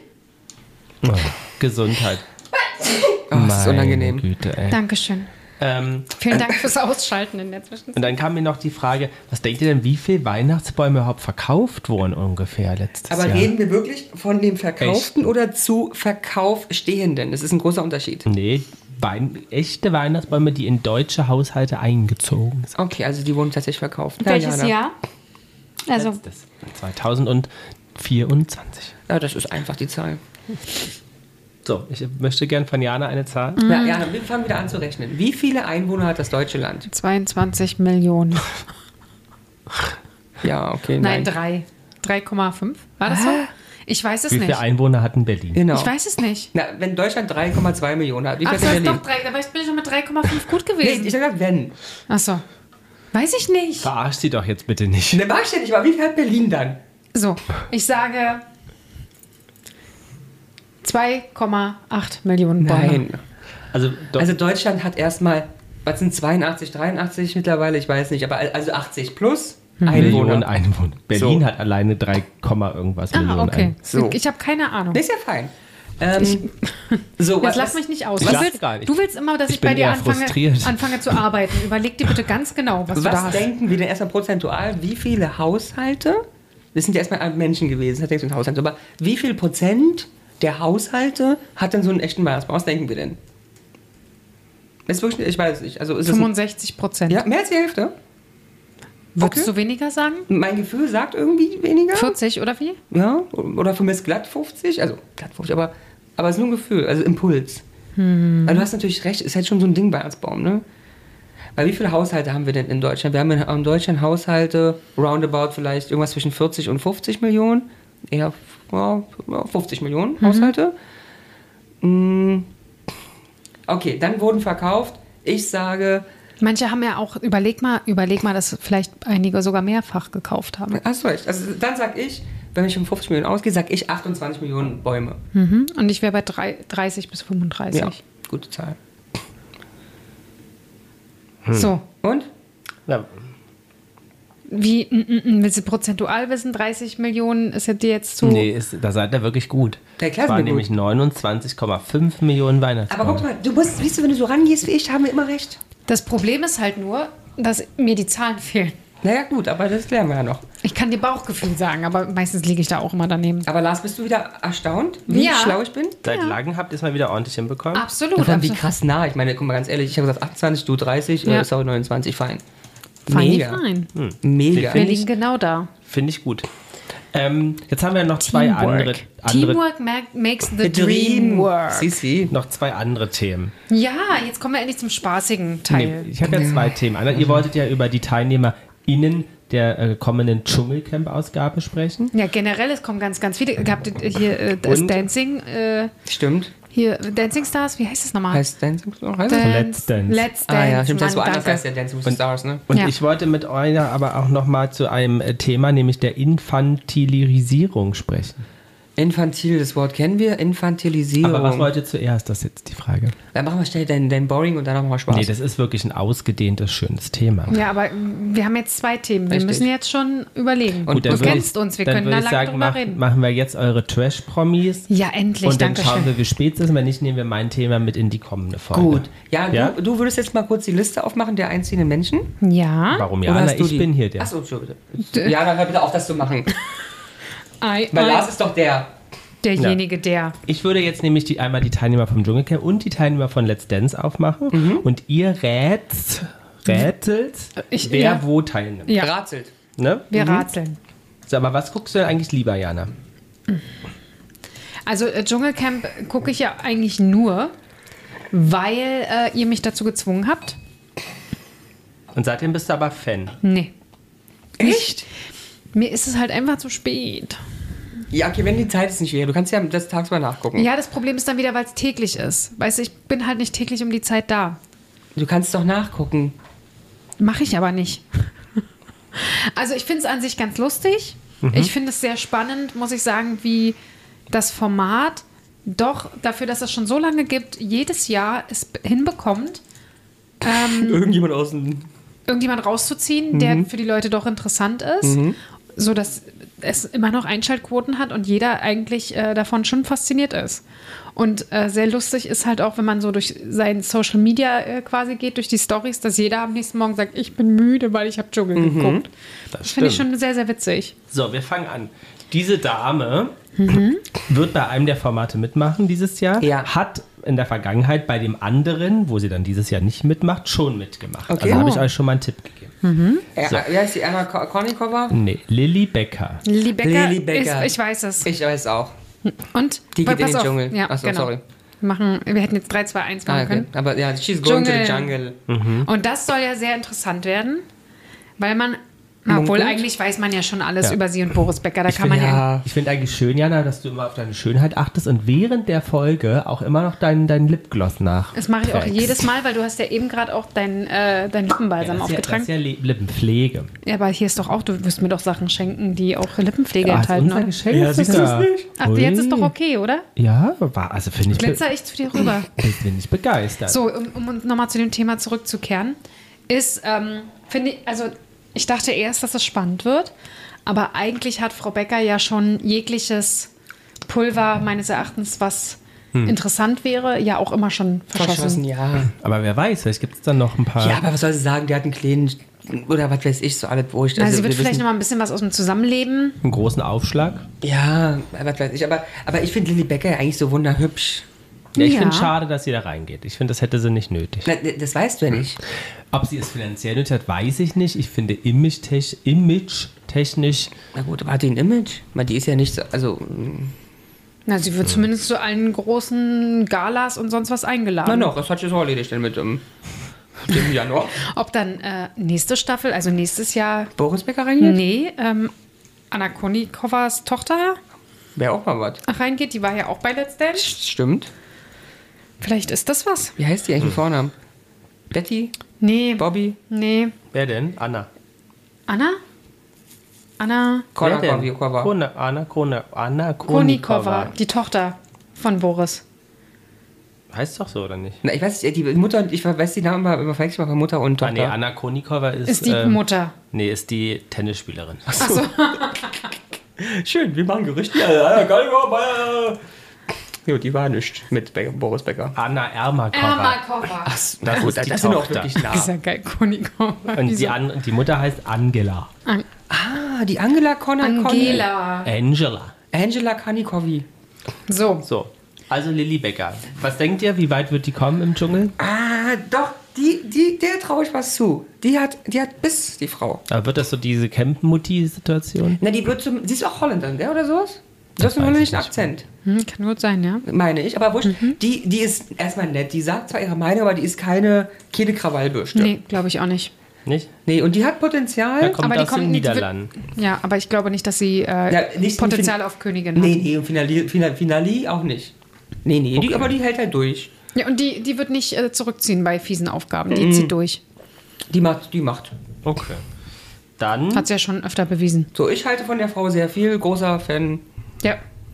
Oh. Gesundheit. Oh, das ist Meine unangenehm. Güte, ey. Dankeschön. Vielen Dank fürs Ausschalten in der Zwischenzeit. Und dann kam mir noch die Frage, was denkt ihr denn, wie viele Weihnachtsbäume überhaupt verkauft wurden ungefähr letztes Aber Jahr? reden wir wirklich von dem Verkauften oder zu Verkauf Stehenden? Das ist ein großer Unterschied. Nee, echte Weihnachtsbäume, die in deutsche Haushalte eingezogen sind. Okay, also die wurden tatsächlich verkauft. Welches Jana. Jahr? Also, Letztes, 2024. Ja, das ist einfach die Zahl. So, ich möchte gern von Jana eine Zahl. Ja, Jana, wir fangen wieder an zu rechnen. Wie viele Einwohner hat das deutsche Land? 22 Millionen. Ja, okay, Nein, nein. 3,5. War das so? Ich weiß es Wie nicht. viele Einwohner hat Berlin? Genau. Ich weiß es nicht. Na, wenn Deutschland 3,2 Millionen hat, wie viel Ach hat so, denn ist doch Berlin? 3. Aber ich bin schon mit 3,5 gut Nee, gewesen. ich hab gesagt, wenn. Ach so. Weiß ich nicht. Verarsch sie doch jetzt bitte nicht. Ne, mach ich ja nicht, aber wie viel hat Berlin dann? So, ich sage 2,8 Millionen Bäume. Nein. Also Deutschland hat erstmal, was sind 82, 83 mittlerweile? Ich weiß nicht, aber also 80 plus Millionen Einwohner. Berlin So. hat alleine 3, irgendwas Millionen Okay. Einwohner. So. Ich habe keine Ahnung. Das ist ja fein. So, Jetzt lass mich nicht aus. Ich lach gar nicht. Du willst immer, dass Ich ich bei bin dir eher frustriert. anfange zu arbeiten. Überleg dir bitte ganz genau, was du da was hast. denken wir denn erstmal prozentual? Wie viele Haushalte, das sind ja erstmal Menschen gewesen, das hat nichts mit Haushalt, aber wie viel Prozent der Haushalte hat denn so einen echten Weihnachtsbaum? Was denken wir denn? Ist wirklich, ich weiß es nicht. Also ist 65%. ja, mehr als die Hälfte? Würdest Okay. du weniger sagen? Mein Gefühl sagt irgendwie weniger. 40 oder wie? Ja, oder für mich glatt 50. Also glatt 50, aber es ist nur ein Gefühl, also Impuls. Weil du hast natürlich recht, ist halt schon so ein Ding Weihnachtsbaum, ne? Weil wie viele Haushalte haben wir denn in Deutschland? Wir haben in Deutschland Haushalte roundabout vielleicht irgendwas zwischen 40 und 50 Millionen. Eher 50 Millionen Haushalte. Okay, dann wurden verkauft. Ich sage, Manche haben ja auch, überleg mal, dass vielleicht einige sogar mehrfach gekauft haben. hast du recht. Also dann sag ich, wenn ich um 50 Millionen ausgehe, sag ich 28 Millionen Bäume. Und ich wäre bei 30 bis 35. Ja, gute Zahl. So, Und? Ja, willst du prozentual wissen? 30 Millionen ist ja dir jetzt zu... nee, da seid ihr wirklich gut. Der Es waren nämlich 29,5 Millionen Weihnachtsbäume. Aber guck mal, siehst du, wenn du so rangehst wie ich, haben wir immer recht. Das Problem ist halt nur, dass mir die Zahlen fehlen. Naja, gut, aber das lernen wir ja noch. Ich kann dir Bauchgefühl sagen, aber meistens liege ich da auch immer daneben. Aber Lars, bist du wieder erstaunt, wie Ja. schlau ich bin? Seit langem habt ihr es mal wieder ordentlich hinbekommen. Absolut. Davon wie absolut. krass nah. Ich meine, guck mal ganz ehrlich, ich habe gesagt 28, du 30, Ja. ist auch 29, fein. Fein, Mega. fein. Mega. Wir liegen genau da. Finde ich gut. Jetzt haben wir noch zwei andere Teamwork makes the dream work. Sisi. noch zwei andere Themen. Ja, jetzt kommen wir endlich zum spaßigen Teil. Nee, ich habe ja zwei Themen. Ihr wolltet ja über die TeilnehmerInnen der kommenden Dschungelcamp-Ausgabe sprechen. Ja, generell, es kommen ganz, ganz viele. Habt ihr hier das Und? Dancing, Stimmt. hier Dancing Stars, wie heißt das nochmal? Heißt Dancing? Heißt Let's Dance. Let's Dance. Ah ja, stimmt. Das ist Mann, woanders danke. heißt der Dancing with the Stars, ne? Und Ja. ich wollte mit euch aber auch nochmal zu einem Thema, nämlich der Infantilisierung sprechen. Infantil, das Wort kennen wir. Infantilisierung. Aber was wollt ihr zuerst? Das ist jetzt die Frage. Dann machen wir schnell dein Boring und dann machen wir Spaß. Nee, das ist wirklich ein ausgedehntes, schönes Thema. Ja, aber wir haben jetzt zwei Themen. Wir Richtig. müssen jetzt schon überlegen. Und Du dann würde kennst uns, wir dann können da würde ich lange sagen, drüber reden. machen wir jetzt eure Trash-Promis. Ja, endlich, Und dann danke schauen schön. wir, wie spät es ist. Wenn nicht, nehmen wir mein Thema mit in die kommende Folge. Gut. Ja, Ja? Du würdest jetzt mal kurz die Liste aufmachen der einzelnen Menschen? Ja. Warum Oder ja? hast du Ich die? bin hier der. Achso, bitte. Ja, dann hör bitte auf, das zu machen. Weil Lars Lars ist doch der. derjenige, der. Ich würde jetzt nämlich einmal die Teilnehmer vom Dschungelcamp und die Teilnehmer von Let's Dance aufmachen. Und ihr rätselt, wer ja. wo teilnimmt. Ja, Ratzelt. Ne? wir ratseln. So, aber was guckst du denn eigentlich lieber, Jana? Also Dschungelcamp gucke ich ja eigentlich nur, weil ihr mich dazu gezwungen habt. Und seitdem bist du aber Fan. Nee. Echt? Mir ist es halt einfach zu spät. Ja, okay, wenn die Zeit es nicht wäre. Du kannst ja das tagsüber nachgucken. Ja, das Problem ist dann wieder, weil es täglich ist. Weißt du, ich bin halt nicht täglich um die Zeit da. Du kannst doch nachgucken. Mache ich aber nicht. Also ich finde es an sich ganz lustig. Ich finde es sehr spannend, muss ich sagen, wie das Format doch dafür, dass es schon so lange gibt, jedes Jahr es hinbekommt, Irgendjemand außen. irgendjemand rauszuziehen, der für die Leute doch interessant ist, so dass es immer noch Einschaltquoten hat und jeder eigentlich davon schon fasziniert ist. Und sehr lustig ist halt auch, wenn man so durch sein Social Media quasi geht, durch die Stories, dass jeder am nächsten Morgen sagt, ich bin müde, weil ich habe Dschungel geguckt. Das finde ich schon sehr, sehr witzig. So, wir fangen an. Diese Dame wird bei einem der Formate mitmachen dieses Jahr. Ja. Hat in der Vergangenheit bei dem anderen, wo sie dann dieses Jahr nicht mitmacht, schon mitgemacht. Okay. Also habe ich Oh. euch schon mal einen Tipp gegeben. Wie heißt die Anna Kornikova? Nee, Lilly Becker. Lilly Becker, Lilly Becker. ich weiß es. Ich weiß auch. Und? Die geht in Pass den auf. Dschungel. Ja, Achso, genau. sorry. Wir hätten jetzt 3, 2, 1 machen Okay. können. Aber ja, she's going to the Dschungel. jungle. Und das soll ja sehr interessant werden, weil man Obwohl, eigentlich weiß man ja schon alles über sie und Boris Becker. Da kann man Ich finde eigentlich schön, Jana, dass du immer auf deine Schönheit achtest und während der Folge auch immer noch deinen Lipgloss nach. Das mache ich auch jedes Mal, weil du hast ja eben gerade auch dein Lippenbalsam aufgetragen. Das ist ja Lippenpflege. Ja, aber hier ist doch auch, du wirst mir doch Sachen schenken, die auch Lippenpflege enthalten, unser oder? Geschenk, ja, siehst du es nicht? Ach, jetzt ist doch okay, oder? Ja, also finde ich... Glitzer ich zu dir rüber. Bin ich begeistert. So, um nochmal zu dem Thema zurückzukehren, ist, finde ich, also ich dachte erst, dass es spannend wird, aber eigentlich hat Frau Becker ja schon jegliches Pulver meines Erachtens, was interessant wäre, ja auch immer schon verschossen. Ja. Aber wer weiß, vielleicht gibt es dann noch ein paar... Ja, aber was soll sie sagen, der hat einen kleinen, oder was weiß ich, so alles wurscht. Also sie wird vielleicht noch mal ein bisschen was aus dem Zusammenleben. Einen großen Aufschlag. Ja, was weiß ich, aber ich finde Lilly Becker ja eigentlich so wunderhübsch. Ja, ich finde es schade, dass sie da reingeht. Ich finde, das hätte sie nicht nötig. Na, das weißt du ja nicht. Ob sie es finanziell nötig hat, weiß ich nicht. Ich finde image-technisch... Na gut, aber hat die ein Image? Die ist ja nicht so, also... Na, sie wird zumindest zu allen großen Galas und sonst was eingeladen. Na noch, das hat sich so erledigt dann mit dem Januar. Ob dann nächste Staffel, also nächstes Jahr... Boris Becker reingeht? Nee, Anna Konikowas Tochter Wäre auch mal was. reingeht. Die war ja auch bei Let's Dance. Stimmt. Vielleicht ist das was. Wie heißt die eigentlich mit Vornamen? Betty? Nee. Bobby? Nee. Wer denn? Anna. Anna? Anna Konikova. Anna Konikova, die Tochter von Boris. Heißt doch so, oder nicht? Na, ich weiß nicht, die Mutter, ich weiß die Namen immer verwechselt von Mutter und Tochter. Nee, Anna Konikova Ist die Mutter. Nee, ist die Tennisspielerin. Ach so. Schön, wir machen Gerüchte. Ja, die war nicht mit Boris Becker. Anna Ermakova. Ermakova. Ach, na gut, das sind auch wirklich nah. Ist ja geil, Konikova. Und die Mutter heißt Angela. Die Angela Angela Kanikovi. So. Also Lilly Becker. Was denkt ihr, wie weit wird die kommen im Dschungel? Doch, der traue ich was zu. Die hat Biss, die Frau. Aber wird das so diese Camp-Mutti-Situation? Na, sie ist auch Holländerin, der oder sowas? Du hast einen holländischen Akzent. Kann gut sein, ja. Meine ich, aber wurscht. Die ist erstmal nett. Die sagt zwar ihre Meinung, aber die ist keine Krawallbürste. Nee, glaube ich auch nicht. Nicht? Nee, und die hat Potenzial. Da kommt aus den Niederlanden. Ja, aber ich glaube nicht, dass sie nicht Potenzial auf Königin hat. Nee, und Finali auch nicht. Nee, okay. Aber die hält halt durch. Ja, und die wird nicht zurückziehen bei fiesen Aufgaben. Die zieht durch. Die macht. Okay. Dann... Hat sie ja schon öfter bewiesen. So, ich halte von der Frau sehr viel. Großer Fan. Ja.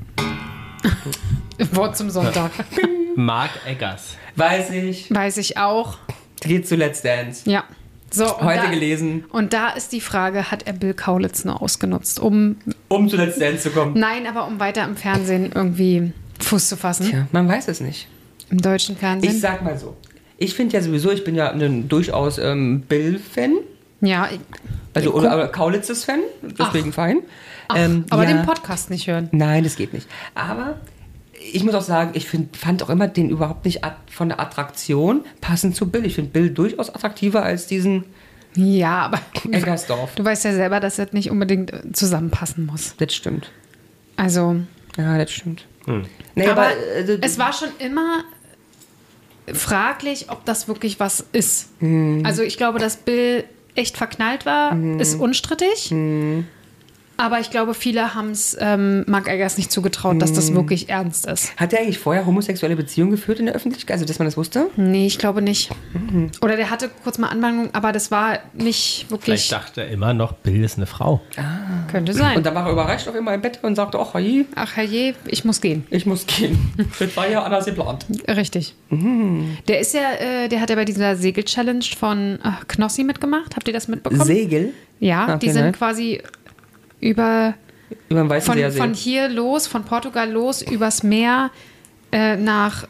Wort zum Sonntag. Mark Eggers. Weiß ich auch. Geht zu Let's Dance. Ja. So, Heute gelesen. Und da ist die Frage, hat er Bill Kaulitz nur ausgenutzt, um zu Let's Dance zu kommen? Nein, aber um weiter im Fernsehen irgendwie Fuß zu fassen. Tja, man weiß es nicht. Im deutschen Fernsehen. Ich sag mal so. Ich finde ja sowieso, ich bin ja durchaus Bill-Fan. Ja. Oder Kaulitzes-Fan. Deswegen fein. Aber den Podcast nicht hören. Nein, das geht nicht. Aber ich muss auch sagen, ich fand auch immer den überhaupt nicht von der Attraktion passend zu Bill. Ich finde Bill durchaus attraktiver als diesen Ja, aber Eggersdorf. Du weißt ja selber, dass das nicht unbedingt zusammenpassen muss. Das stimmt. Also. Ja, das stimmt. Nee, aber es war schon immer fraglich, ob das wirklich was ist. Also ich glaube, dass Bill echt verknallt war, ist unstrittig. Aber ich glaube, viele haben es Mark Eggers nicht zugetraut, dass das wirklich ernst ist. Hat er eigentlich vorher homosexuelle Beziehungen geführt in der Öffentlichkeit? Also, dass man das wusste? Nee, ich glaube nicht. Oder der hatte kurz mal Anwandlung, aber das war nicht wirklich... Vielleicht dachte er immer noch, Bill ist eine Frau. Könnte sein. Und dann war er überrascht auf einmal im Bett und sagte, ach herrje, ich muss gehen. Das war ja anders geplant. Richtig. Der ist ja, der hat ja bei dieser Segel-Challenge von Knossi mitgemacht. Habt ihr das mitbekommen? Segel? Ja, die sind quasi über dem Weißen See. Von hier los, von Portugal los, übers Meer nach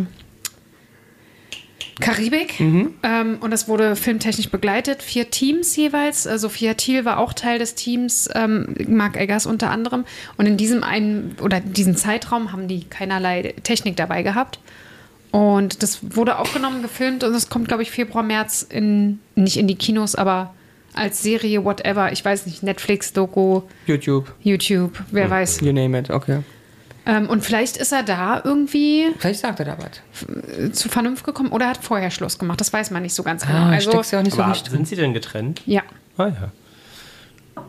Karibik. Und das wurde filmtechnisch begleitet. 4 Teams jeweils. Sophia Thiel war auch Teil des Teams, Mark Eggers unter anderem. Und in diesem Zeitraum haben die keinerlei Technik dabei gehabt. Und das wurde aufgenommen, gefilmt und das kommt, glaube ich, Februar, März nicht in die Kinos, aber als Serie, whatever, ich weiß nicht, Netflix, Doku, YouTube, wer weiß. You name it, okay. Und vielleicht ist er da irgendwie... Vielleicht sagt er da was. ...zu Vernunft gekommen oder hat vorher Schluss gemacht. Das weiß man nicht so ganz genau. Steckst ja auch nicht so aber richtig drin. sind sie denn getrennt? Ja. Ah ja.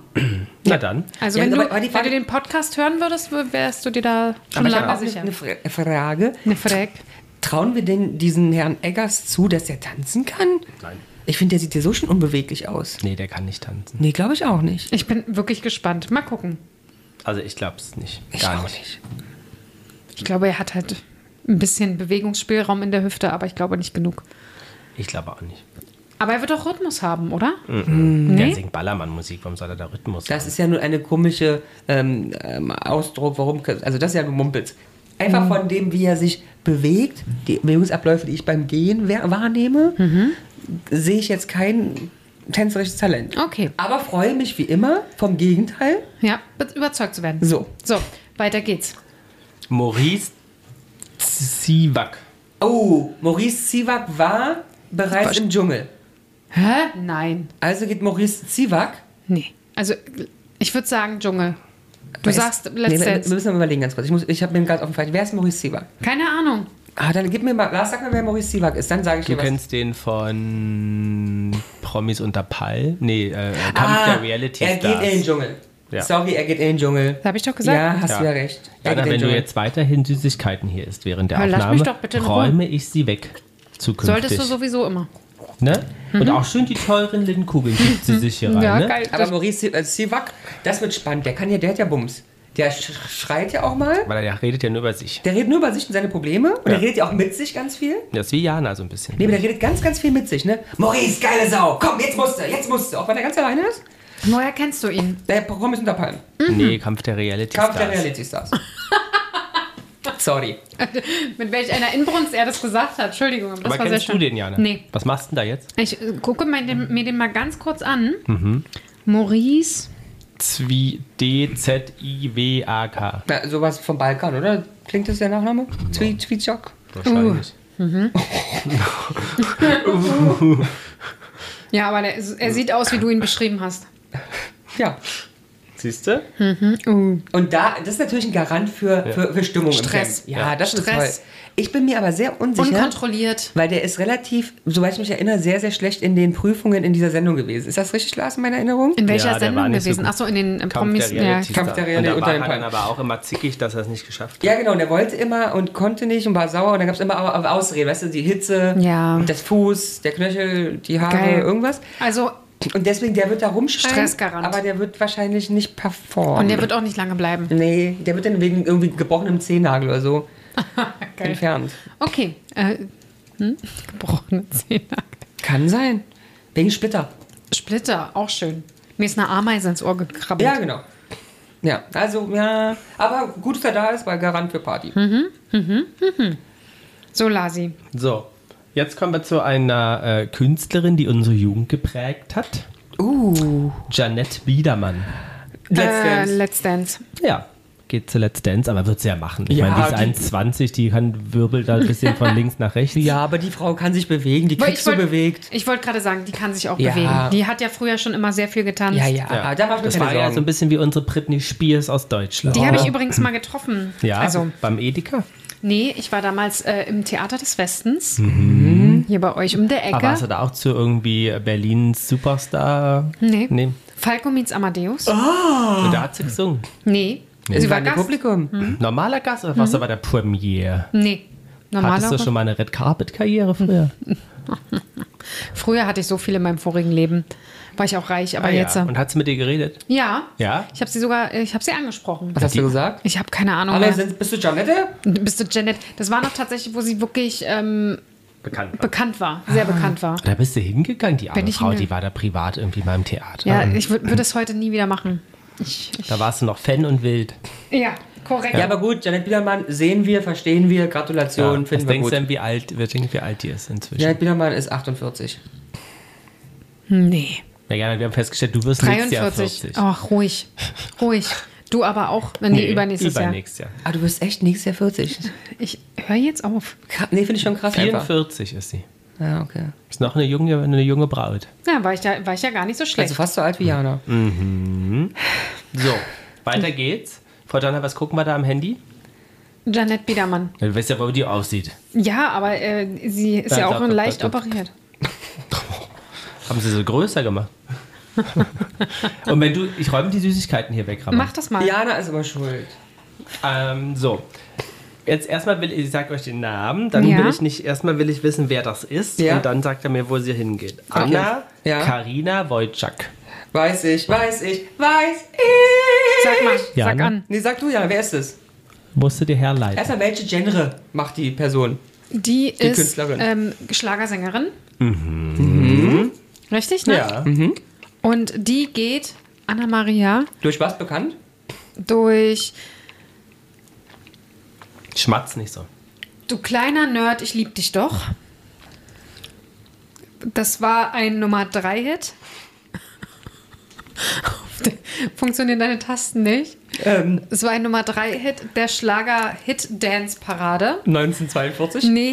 Na dann. Also Ja, wenn, aber die wenn Frage- du den Podcast hören würdest, wärst du dir da schon Aber ich habe lange auch sicher. eine Frage. Eine Frage. Trauen wir denn diesen Herrn Eggers zu, dass er tanzen kann? Nein. Ich finde, der sieht ja so schon unbeweglich aus. Nee, der kann nicht tanzen. Nee, glaube ich auch nicht. Ich bin wirklich gespannt. Mal gucken. Also ich glaube es nicht. Ich Gar auch nicht. nicht. Ich glaube, er hat halt ein bisschen Bewegungsspielraum in der Hüfte, aber ich glaube nicht genug. Ich glaube auch nicht. Aber er wird doch Rhythmus haben, oder? Der Nee? singt Ballermann-Musik, warum soll er da Rhythmus Das haben? ist ja nur eine komische Ausdruck, warum. Also, das ist ja nur Mumpitz. Einfach von dem, wie er sich bewegt, die Bewegungsabläufe, die ich beim Gehen wahrnehme, sehe ich jetzt kein tänzerisches Talent. Okay. Aber freue mich wie immer vom Gegenteil. Ja, überzeugt zu werden. So. So, weiter geht's. Maurice Zivak. Oh, Maurice Zivak war bereits im Dschungel. Hä? Nein. Also geht Maurice Zivak. Nee. Also, ich würde sagen Dschungel. Du Weiß- sagst Nee, Let's wir Dance. müssen mal überlegen ganz kurz. Ich habe mir ganz offen gefragt, wer ist Maurice Zivak? Keine Ahnung. Ah, dann gib mir mal, Lars, sag mir, wer Maurice Zivak ist. Dann sage ich Du dir was. kennst den von Promis unter Pall? Nee, Kampf der Reality er Stars. geht in den Dschungel. Ja. Sorry, er geht in den Dschungel. Das habe ich doch gesagt. Ja, hast Ja. du ja recht. Er Jana, geht in wenn den du Dschungel. jetzt weiterhin Süßigkeiten hier isst während der Aber lass Aufnahme, mich doch bitte in Ruhe. räume ich sie weg. Zukünftig. Solltest du sowieso immer. Ne? Und auch schön die teuren Lindenkugeln gibt sie sich hier rein. Ja, ne? geil. Aber Maurice Zivak, das wird spannend. Der hat ja Bums. Der schreit ja auch mal. Weil er redet ja nur über sich. Der redet nur über sich und seine Probleme. Und Ja. er redet ja auch mit sich ganz viel. Das ist wie Jana so ein bisschen. Nee, aber der redet ganz, ganz viel mit sich, ne? Maurice, geile Sau. Komm, jetzt musst du. Auch wenn er ganz alleine ist. Woher kennst du ihn? Der Promis unter Palmen. Nee, Kampf der Reality Kampf Stars. der Reality Stars. Sorry. Mit welch einer Inbrunst er das gesagt hat. Entschuldigung, aber das Aber war sehr kennst schön. du den, Jana? Nee. Was machst du denn da jetzt? Ich gucke mir den mal ganz kurz an. Maurice. DZIWAK. Na, sowas vom Balkan, oder? Klingt das der Nachname? Zwitschok? Wahrscheinlich. Ja, aber er sieht aus, wie du ihn beschrieben hast. Ja. Siehst du? Und das ist natürlich ein Garant für Stimmung Stress. im Camp. Ja, das ist toll. Stress. Ich bin mir aber sehr unsicher, Unkontrolliert. weil der ist relativ, soweit ich mich erinnere, sehr, sehr schlecht in den Prüfungen in dieser Sendung gewesen. Ist das richtig, Lars, in meiner Erinnerung? In welcher Ja, der war Sendung nicht so gewesen? gut. Achso, in den Kampf Promis. der Reality Kampf der Stars. Reality Und unter da den war er dann Palmen. aber auch immer zickig, dass er es nicht geschafft hat. Ja, genau. Und er wollte immer und konnte nicht und war sauer. Und dann gab es immer Ausreden. Weißt du, die Hitze, Ja. das Fuß, der Knöchel, die Haare, Geil. irgendwas. Also, Und deswegen, der wird da rumschreien. Stressgarant. Aber der wird wahrscheinlich nicht performen. und der wird auch nicht lange bleiben. Nee, der wird dann wegen irgendwie gebrochenem Zehennagel oder so Geil. entfernt. Okay. Gebrochene Zähne. Kann sein. Wegen Splitter. Splitter, auch schön. Mir ist eine Ameise ins Ohr gekrabbelt. Ja, genau. Ja, also, ja. Aber gut, dass er da ist, weil Garant für Party. So, Lasi. So, jetzt kommen wir zu einer Künstlerin, die unsere Jugend geprägt hat. Jeanette Biedermann. Let's Dance. Ja, geht zu Let's Dance, aber wird sie ja machen. Ich Ja, meine, die ist die- 1,20, die wirbelt da ein bisschen von links nach rechts. Ja, aber die Frau kann sich bewegen, die kriegst du bewegt. Ich wollte gerade sagen, die kann sich auch Ja. bewegen. Die hat ja früher schon immer sehr viel getanzt. Ja, da mach ich mir Das keine war ja Sorgen. so ein bisschen wie unsere Britney Spears aus Deutschland. Die habe ich übrigens mal getroffen. Ja, Also, beim Edeka. nee, ich war damals im Theater des Westens. Hier bei euch um der Ecke. Aber warst du da auch zu irgendwie Berlins Superstar? Nee. Falco meets Amadeus. Und da hat sie gesungen. Nee. Sie Sie war im Gast. Publikum. Normaler Gast oder warst du bei der Premiere? Nee. Hattest Normaler. du schon mal eine Red Carpet Karriere früher? Früher hatte ich so viel in meinem vorigen Leben. War ich auch reich, aber jetzt. Ja. Und hat sie mit dir geredet? Ja. Ja? Ich habe sie angesprochen. Was hast du gesagt? Ich habe keine Ahnung Hallo, mehr. bist du Janette? Bist du Janet? Das war noch tatsächlich, wo sie wirklich Bekannt. bekannt war. Sehr bekannt war. Da bist du hingegangen, die arme Bin ich Frau, hinge- die war da privat irgendwie mal im Theater. Ja, Und ich würde es heute nie wieder machen. da warst du noch Fan und wild. Ja, korrekt. Ja, aber gut, Janette Biedermann sehen wir, verstehen wir, Gratulation, Was finden wir denkst gut. du denn, wie alt die ist inzwischen? Janette Biedermann ist 48. Nee. Ja, wir haben festgestellt, du wirst nächstes Jahr 43. 40. Ach, ruhig. Ruhig. Du aber auch? Nee, übernächstes Jahr. Übernächstes Jahr. Ah, du bist echt nächstes Jahr 40. Ich höre jetzt auf. Nee, finde ich schon krass einfach. 44 ist sie. Ja, okay. Ist noch eine junge Braut. Ja, war ich ja gar nicht so schlecht. Also fast so alt wie Jana. So, weiter geht's. Frau Jana, was gucken wir da am Handy? Janette Biedermann. Du weißt ja, wie die aussieht. Ja, aber sie ist ja auch leicht da. operiert. Haben sie so größer gemacht? Und wenn du, ich räume die Süßigkeiten hier weg, Ramon. Mach das mal. Jana ist aber schuld. So. Jetzt erstmal ich sage euch den Namen, dann Ja. will ich wissen, wer das ist. Ja. Und dann sagt er mir, wo sie hingeht. Anna, Ja. Karina Wojcik. Weiß ich. Sag mal, Ja, sag ne? an. Nee, sag du, Jana, wer ist es? Musst du dir herleiten. Erstmal, welche Genre macht die Person? Die ist Künstlerin. Schlagersängerin. Richtig, ne? Ja. Und die geht, Anna-Maria, Durch was bekannt? durch Schmatz nicht so. Du kleiner Nerd, ich lieb dich doch. Das war ein Nummer 3-Hit. Funktionieren deine Tasten nicht? Es war ein Nummer 3-Hit der Schlager-Hit-Dance-Parade. 1942? Nee,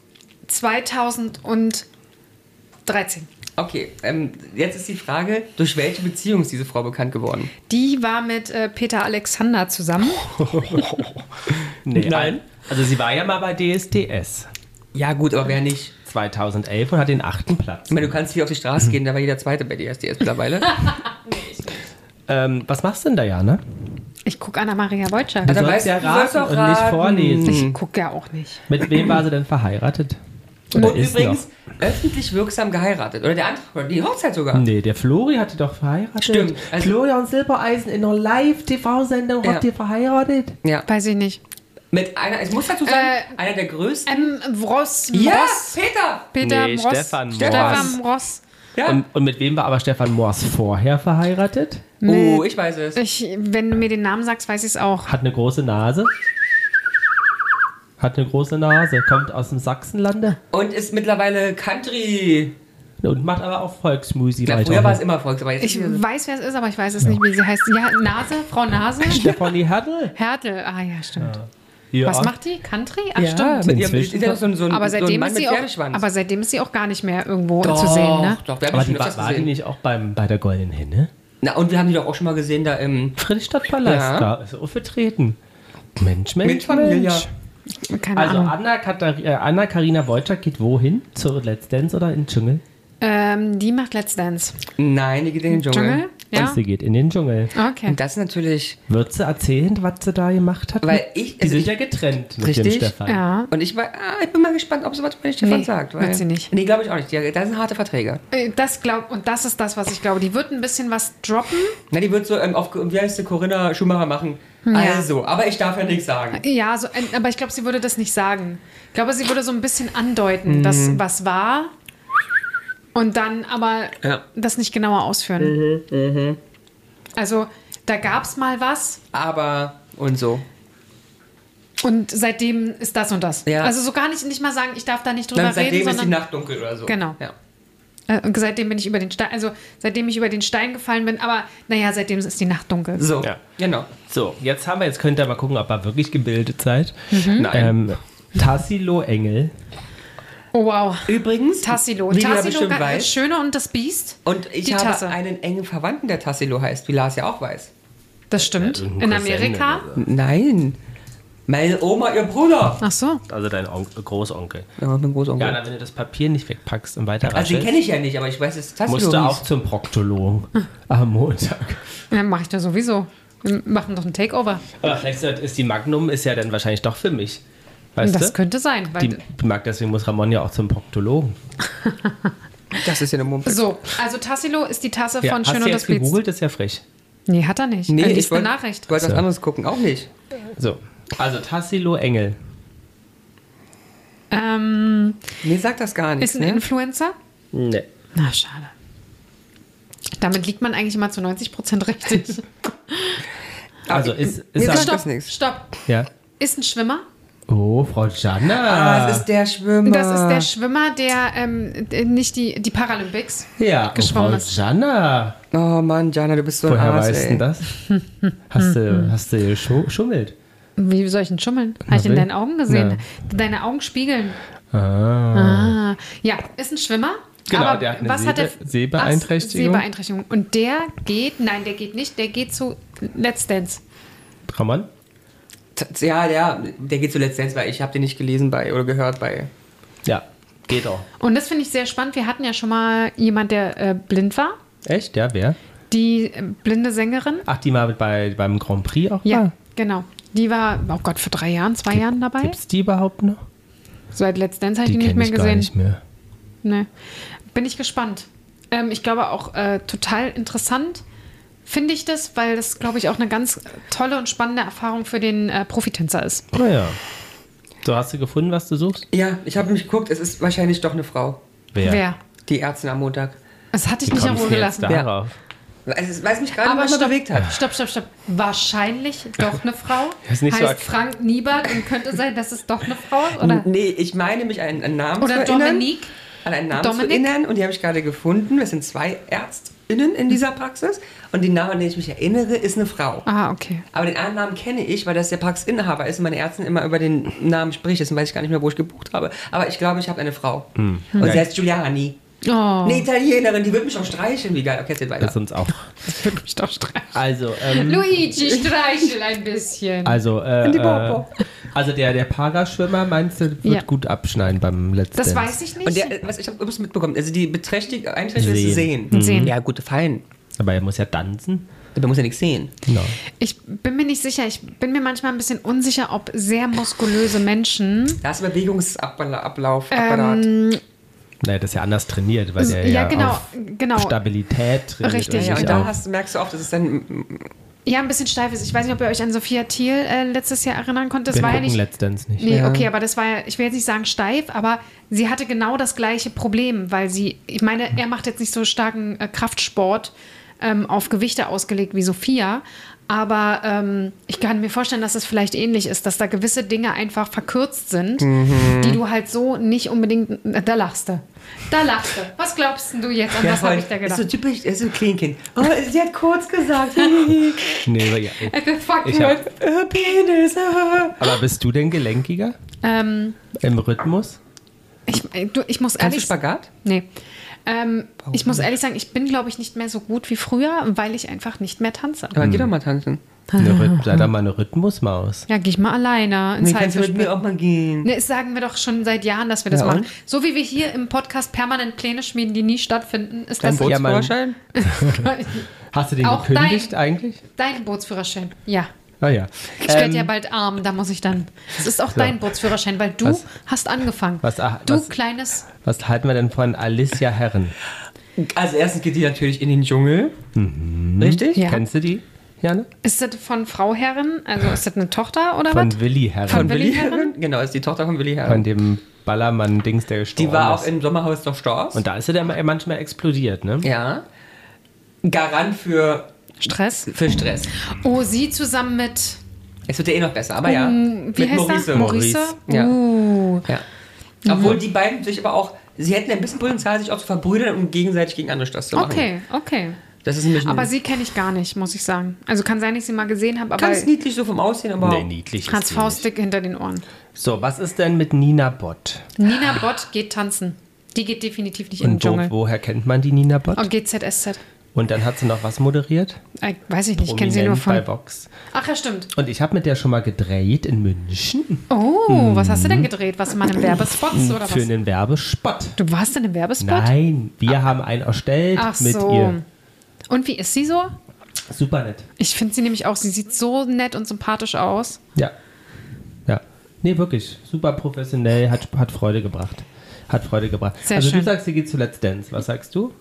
2013. Okay, jetzt ist die Frage, durch welche Beziehung ist diese Frau bekannt geworden? Die war mit Peter Alexander zusammen. Nee, Nein. Also sie war ja mal bei DSDS Ja gut, aber wer nicht? 2011 und hat den 8. Platz. Ich meine, du kannst hier auf die Straße gehen, da war jeder Zweite bei DSDS mittlerweile. Was machst du denn da, Jana? Ich gucke Anna-Maria Wojcik. Du da sollst weißt ja du, du sollst raten doch und nicht raten. vorlesen. Ich gucke ja auch nicht. Mit wem war sie denn verheiratet? Oder Und ist übrigens öffentlich wirksam geheiratet. Oder der andere, die Hochzeit sogar. noch? Nee, der Flori hat die doch verheiratet. Stimmt, also- Florian Silbereisen in einer Live-TV-Sendung Ja. hat die verheiratet. Ja. Weiß ich nicht. Mit einer, ich muss dazu sagen, einer der größten. Ross. Ja, Ross. Peter! Peter Nee, Ross. Stefan Stefan Ross. Ja. Und mit wem war aber Stefan Moors vorher verheiratet? Oh, ich weiß es. Wenn du mir den Namen sagst, weiß ich es auch. Hat eine große Nase. Kommt aus dem Sachsenlande Und ist mittlerweile Country. und macht aber auch Volksmusik. Ja, früher war es immer Volks, aber jetzt Ich weiß, wer es ist, aber ich weiß es nicht, wie sie heißt. Ja, Nase? Frau Nase? Stefanie Hertel. Härtel. Ah ja, stimmt. Ja. Was macht die? Country? Ach, ja, stimmt. mit ihrem, Inzwischen- ist ja so ein Aber so ein seitdem, Mann ist mit sie auch, Pferdeschwanz. aber seitdem ist sie auch gar nicht mehr irgendwo zu sehen, ne? Doch, wir haben Aber die die schon öfters war die gesehen. nicht auch bei der Goldenen Henne? Na, und wir haben die doch auch schon mal gesehen da im Friedrichstadtpalast, Ja. da ist er auch vertreten. Mensch. Mit Familie. Keine Also Ahnung. Anna Karina Wojcik geht wohin? Zur Let's Dance oder in den Dschungel? Die macht Let's Dance. Nein, die geht in den Dschungel. Dschungel? Ja. Sie geht in den Dschungel. Okay. Und das ist natürlich, Wird sie erzählen, was sie da gemacht hat? weil ich, Die also sind ich ja getrennt mit Richtig? dem Stefan. Ja. und ich bin mal gespannt, ob sie was von den Stefan Nee, sagt. wird sie nicht. Nee, glaube ich auch nicht. Das sind harte Verträge. Und das ist das, was ich glaube. Die wird ein bisschen was droppen. Na, die wird so wie heißt sie, Corinna Schumacher machen. Ja. Also, aber ich darf ja nichts sagen. Ja, so, aber ich glaube, sie würde das nicht sagen. Ich glaube, sie würde so ein bisschen andeuten, dass was war und dann aber Ja. das nicht genauer ausführen. Also, da gab es mal was Aber und so. und seitdem ist das und das. Ja. Also so gar nicht mal sagen, ich darf da nicht drüber Dann seitdem reden, ist die sondern Nacht dunkel oder so. Genau. Ja. Seitdem bin ich über den Stein, seitdem ich über den Stein gefallen bin, aber naja, seitdem ist die Nacht dunkel. So, Ja. genau. So, jetzt könnt ihr mal gucken, ob ihr wirklich gebildet seid. Nein. Tassilo Engel. Oh wow. Übrigens, Tassilo. wie du ja Tassilo, bestimmt das weißt, Schöne und das Biest. und ich die habe Tasse. einen engen Verwandten, der Tassilo heißt, wie Lars ja auch weiß. Das stimmt. irgendein In Cousin Amerika. oder Nein. Meine Oma, ihr Bruder. Ach so. Also dein Großonkel. Ja, mein Großonkel. Ja, wenn du das Papier nicht wegpackst und weiter Also den kenne ich ja nicht, aber ich weiß, es ist Tassilo. musst du hieß. auch zum Proktologen am Montag. Ja, mache ich da sowieso. Wir machen doch ein Takeover. Aber vielleicht ist die Magnum ist ja dann wahrscheinlich doch für mich. Weißt Das du? könnte sein. Weil Deswegen muss Ramon ja auch zum Proktologen. Das ist ja eine Mumpe. so, also Tassilo ist die Tasse Ja, von hast Schön du und das jetzt Biest. gegoogelt? Das ist ja frech. Nee, hat er nicht. Nee, Liest ich wollte eine Nachricht. was So. anderes gucken, auch nicht. So, also Tassilo Engel. Nee, sag das gar nicht. Ist ein Influencer? Nee. Na, schade. Damit liegt man eigentlich immer zu 90% richtig. Also ist nee, er- sag Stopp, das nichts. stopp. Ja. Ist ein Schwimmer? Oh, Frau Janna. Das ist der Schwimmer. Das ist der Schwimmer, der nicht die Paralympics ja, geschwommen Frau ist. Janna. Oh Mann, Jana, du bist so ein Woher Arsch, weißt ey. du das? Hast du geschummelt? Wie soll ich denn schummeln? Habe ich in will- deinen Augen gesehen. Ja. Deine Augen spiegeln. Ah. Ja, ist ein Schwimmer. Genau, aber der hat eine was hat der Sehbeeinträchtigung. Sehbeeinträchtigung. Und der geht nicht, der geht zu Let's Dance. Ramon? Ja, der geht zu Let's Dance, weil ich habe den nicht gelesen oder gehört bei. Ja, geht auch. Und das finde ich sehr spannend. Wir hatten ja schon mal jemand, der blind war. Echt? Ja, wer? Die blinde Sängerin. Ach, die mal beim Grand Prix auch Ja, war? genau. Die war, oh Gott, vor 3 Jahren, 2 Jahren dabei. Gibt's die überhaupt noch? Seit Let's Dance habe ich die nicht kenn mehr ich gar gesehen. nicht mehr. Nee. Bin ich gespannt. Ich glaube auch total interessant finde ich das, weil das, glaube ich, auch eine ganz tolle und spannende Erfahrung für den Profitänzer ist. Naja. So, hast du gefunden, was du suchst? Ja, ich habe mich geguckt, es ist wahrscheinlich doch eine Frau. Wer? Die Ärztin am Montag. Das hatte ich Wie nicht kommst du hervorgelassen. jetzt darauf? Weil es mich gerade Aber mal bewegt hat. Stopp. Wahrscheinlich doch eine Frau. Das ist nicht so heißt Frank Niebert und könnte sein, dass es doch eine Frau ist? Oder, Nee, ich meine mich an einen Namen oder zu erinnern. Dominique. An einen Namen Dominik? zu erinnern. Und die habe ich gerade gefunden. Es sind 2 ÄrztInnen in dieser Praxis. Und die Name, an den ich mich erinnere, ist eine Frau. Ah, okay. Aber den anderen Namen kenne ich, weil das der Praxisinhaber ist und meine Ärztin immer über den Namen spricht. Deswegen weiß ich gar nicht mehr, wo ich gebucht habe. Aber ich glaube, ich habe eine Frau. Und sie heißt Giuliani. Oh, Eine Italienerin, die wird mich auch streicheln. Wie geil. Okay, erzähl weiter. Das uns auch. das würde mich doch streicheln. Also, Luigi, streichel ein bisschen. also der Paraschwimmer, meinst du, wird Ja. gut abschneiden beim letzten Das weiß ich nicht. Und ich habe es mitbekommen. Also die Beeinträchtigung ist Sehen. Sehen. Ja, gut, fein. Aber er muss ja tanzen. Man muss ja nichts sehen. Genau. Ich bin mir nicht sicher. Ich bin mir manchmal ein bisschen unsicher, ob sehr muskulöse Menschen. Da ist Bewegungsablaufapparat. Naja, das ist ja anders trainiert, weil der Ja, genau, auf genau. Stabilität trainiert. Richtig. Ja, nicht und da auf- merkst du oft, dass es dann. Ja, ein bisschen steif ist. Ich weiß nicht, ob ihr euch an Sophia Thiel letztes Jahr erinnern konntet. Das wir war ja gucken nicht. Let's Dance nicht. Nee, Ja. okay, aber das war ja, ich will jetzt nicht sagen steif, aber sie hatte genau das gleiche Problem, weil ich meine, er macht jetzt nicht so starken Kraftsport auf Gewichte ausgelegt wie Sophia, aber ich kann mir vorstellen, dass es vielleicht ähnlich ist, dass da gewisse Dinge einfach verkürzt sind, die du halt so nicht unbedingt, da lachst du. Was glaubst denn du jetzt, an was habe ich da ist gedacht? so typisch, er ist ein Kleinkind. Oh, sie hat kurz gesagt. Nee, aber ja. Fuck Ich hab- Penis. Aber bist du denn gelenkiger im Rhythmus? Ich muss Kannst du ehrlich Spagat? Nee. Ich muss ehrlich sagen, ich bin, glaube ich, nicht mehr so gut wie früher, weil ich einfach nicht mehr tanze. Aber geh doch mal tanzen. Sei doch mal eine Rhythmusmaus. Ja, gehe ich mal alleine ins Nee, kannst du mit Haifischbecken. mir auch mal gehen. Ne, das sagen wir doch schon seit Jahren, dass wir das Ja, machen. und? So wie wir hier im Podcast permanent Pläne schmieden, die nie stattfinden, ist Dein das Ja, man- Bootsführerschein? Hast du den Auch gekündigt eigentlich? dein Bootsführerschein. Ja. Ah ja. Ich werde ja bald arm, da muss ich dann. Das ist auch dein Bootsführerschein, weil du Was? hast angefangen. Was- du was- kleines. Was halten wir denn von Alicia Herren? Also erstens geht die natürlich in den Dschungel. Richtig? Ja. Kennst du die, Jana? Ist das von Frau Herren? Also ist das eine Tochter oder Von was? Willi Herren. Von Von Willi Willi Herren? Herren? Genau, ist die Tochter von Willi Von Herren. dem Ballermann-Dings, der gestorben Die war auch ist. im Sommerhaus doch Storch. Und da ist er dann manchmal explodiert, ne? Ja. Garant für Stress. Stress. Oh, sie zusammen mit. Es wird ja eh noch besser, aber ja. Wie mit heißt Maurice. er? Maurice? Ja. Ja. Obwohl die beiden sich aber auch, sie hätten ein bisschen Potenzial, sich auch zu verbrüdern und gegenseitig gegen andere Stress zu machen. Okay. Das ist nämlich Aber sie kenne ich gar nicht, muss ich sagen. Also kann sein, dass ich sie mal gesehen habe, aber ganz niedlich so vom Aussehen, aber Nee, niedlich. ist Hans die Faustdick hinter den Ohren. nicht. So, was ist denn mit Nina Bott? Nina Bott geht tanzen. Die geht definitiv nicht in den Und Dschungel. woher kennt man die Nina Bott? Und GZSZ. Und dann hat sie noch was moderiert? Weiß ich nicht, ich kenne sie nur Prominent von. bei Vox. Ach ja, stimmt. Und ich habe mit der schon mal gedreht in München. Oh, was hast du denn gedreht? Was in einem Werbespot oder Für was? einen Werbespot. Du warst in einem Werbespot? Nein, wir haben einen erstellt Ach mit so. ihr. Und wie ist sie so? Super nett. Ich finde sie nämlich auch, sie sieht so nett und sympathisch aus. Ja. Ja. Nee, wirklich. Super professionell, hat Freude gebracht. Sehr also schön. du sagst, sie geht zu Let's Dance. Was sagst du?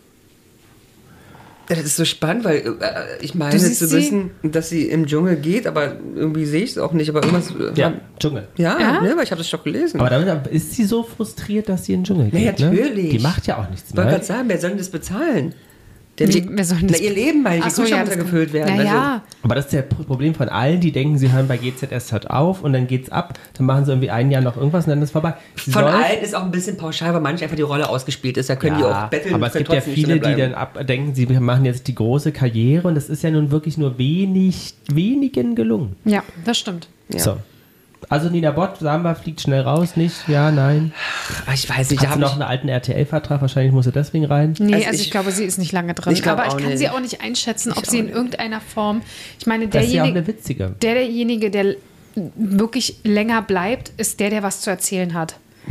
das ist so spannend, weil ich meine Du siehst zu sie? wissen, dass sie im Dschungel geht, aber irgendwie sehe ich es auch nicht. Aber irgendwas. Ja, Dschungel. Ja, Ja? ne, weil ich habe das doch gelesen. Aber damit ist sie so frustriert, dass sie in den Dschungel geht. natürlich. Ne? Die macht ja auch nichts Ich wollte mehr. gerade sagen, wer soll denn das bezahlen? Wer soll denn das- ihr Leben, meine ich, Ach die so, Küche ja, muss ja das- gefüllt werden. Ja, ja. Aber das ist der Problem von allen, die denken, sie hören bei GZSZ auf und dann geht's ab, dann machen sie irgendwie ein Jahr noch irgendwas und dann ist es vorbei. Sie Von soll- allen ist auch ein bisschen pauschal, weil manche einfach die Rolle ausgespielt ist. Da können die auch betteln. aber es können gibt ja trotzdem viele, nicht die bleiben. dann denken, sie machen jetzt die große Karriere und das ist ja nun wirklich nur wenigen gelungen. Ja, das stimmt. Ja. So. Also Nina Bott, sagen wir, fliegt schnell raus, nicht? Ja, nein. Ah, ich weiß nicht, Hat da sie habe noch einen alten RTL-Vertrag? Wahrscheinlich muss sie deswegen rein. Nee, Also also ich ich- glaube, sie ist nicht lange drin. Ich glaube Aber ich auch kann nicht. sie auch nicht einschätzen, ob Ich sie auch in nicht. irgendeiner Form. Ich meine, Das ist ja auch derjenige, eine witzige. derjenige, der wirklich länger bleibt, ist der was zu erzählen hat.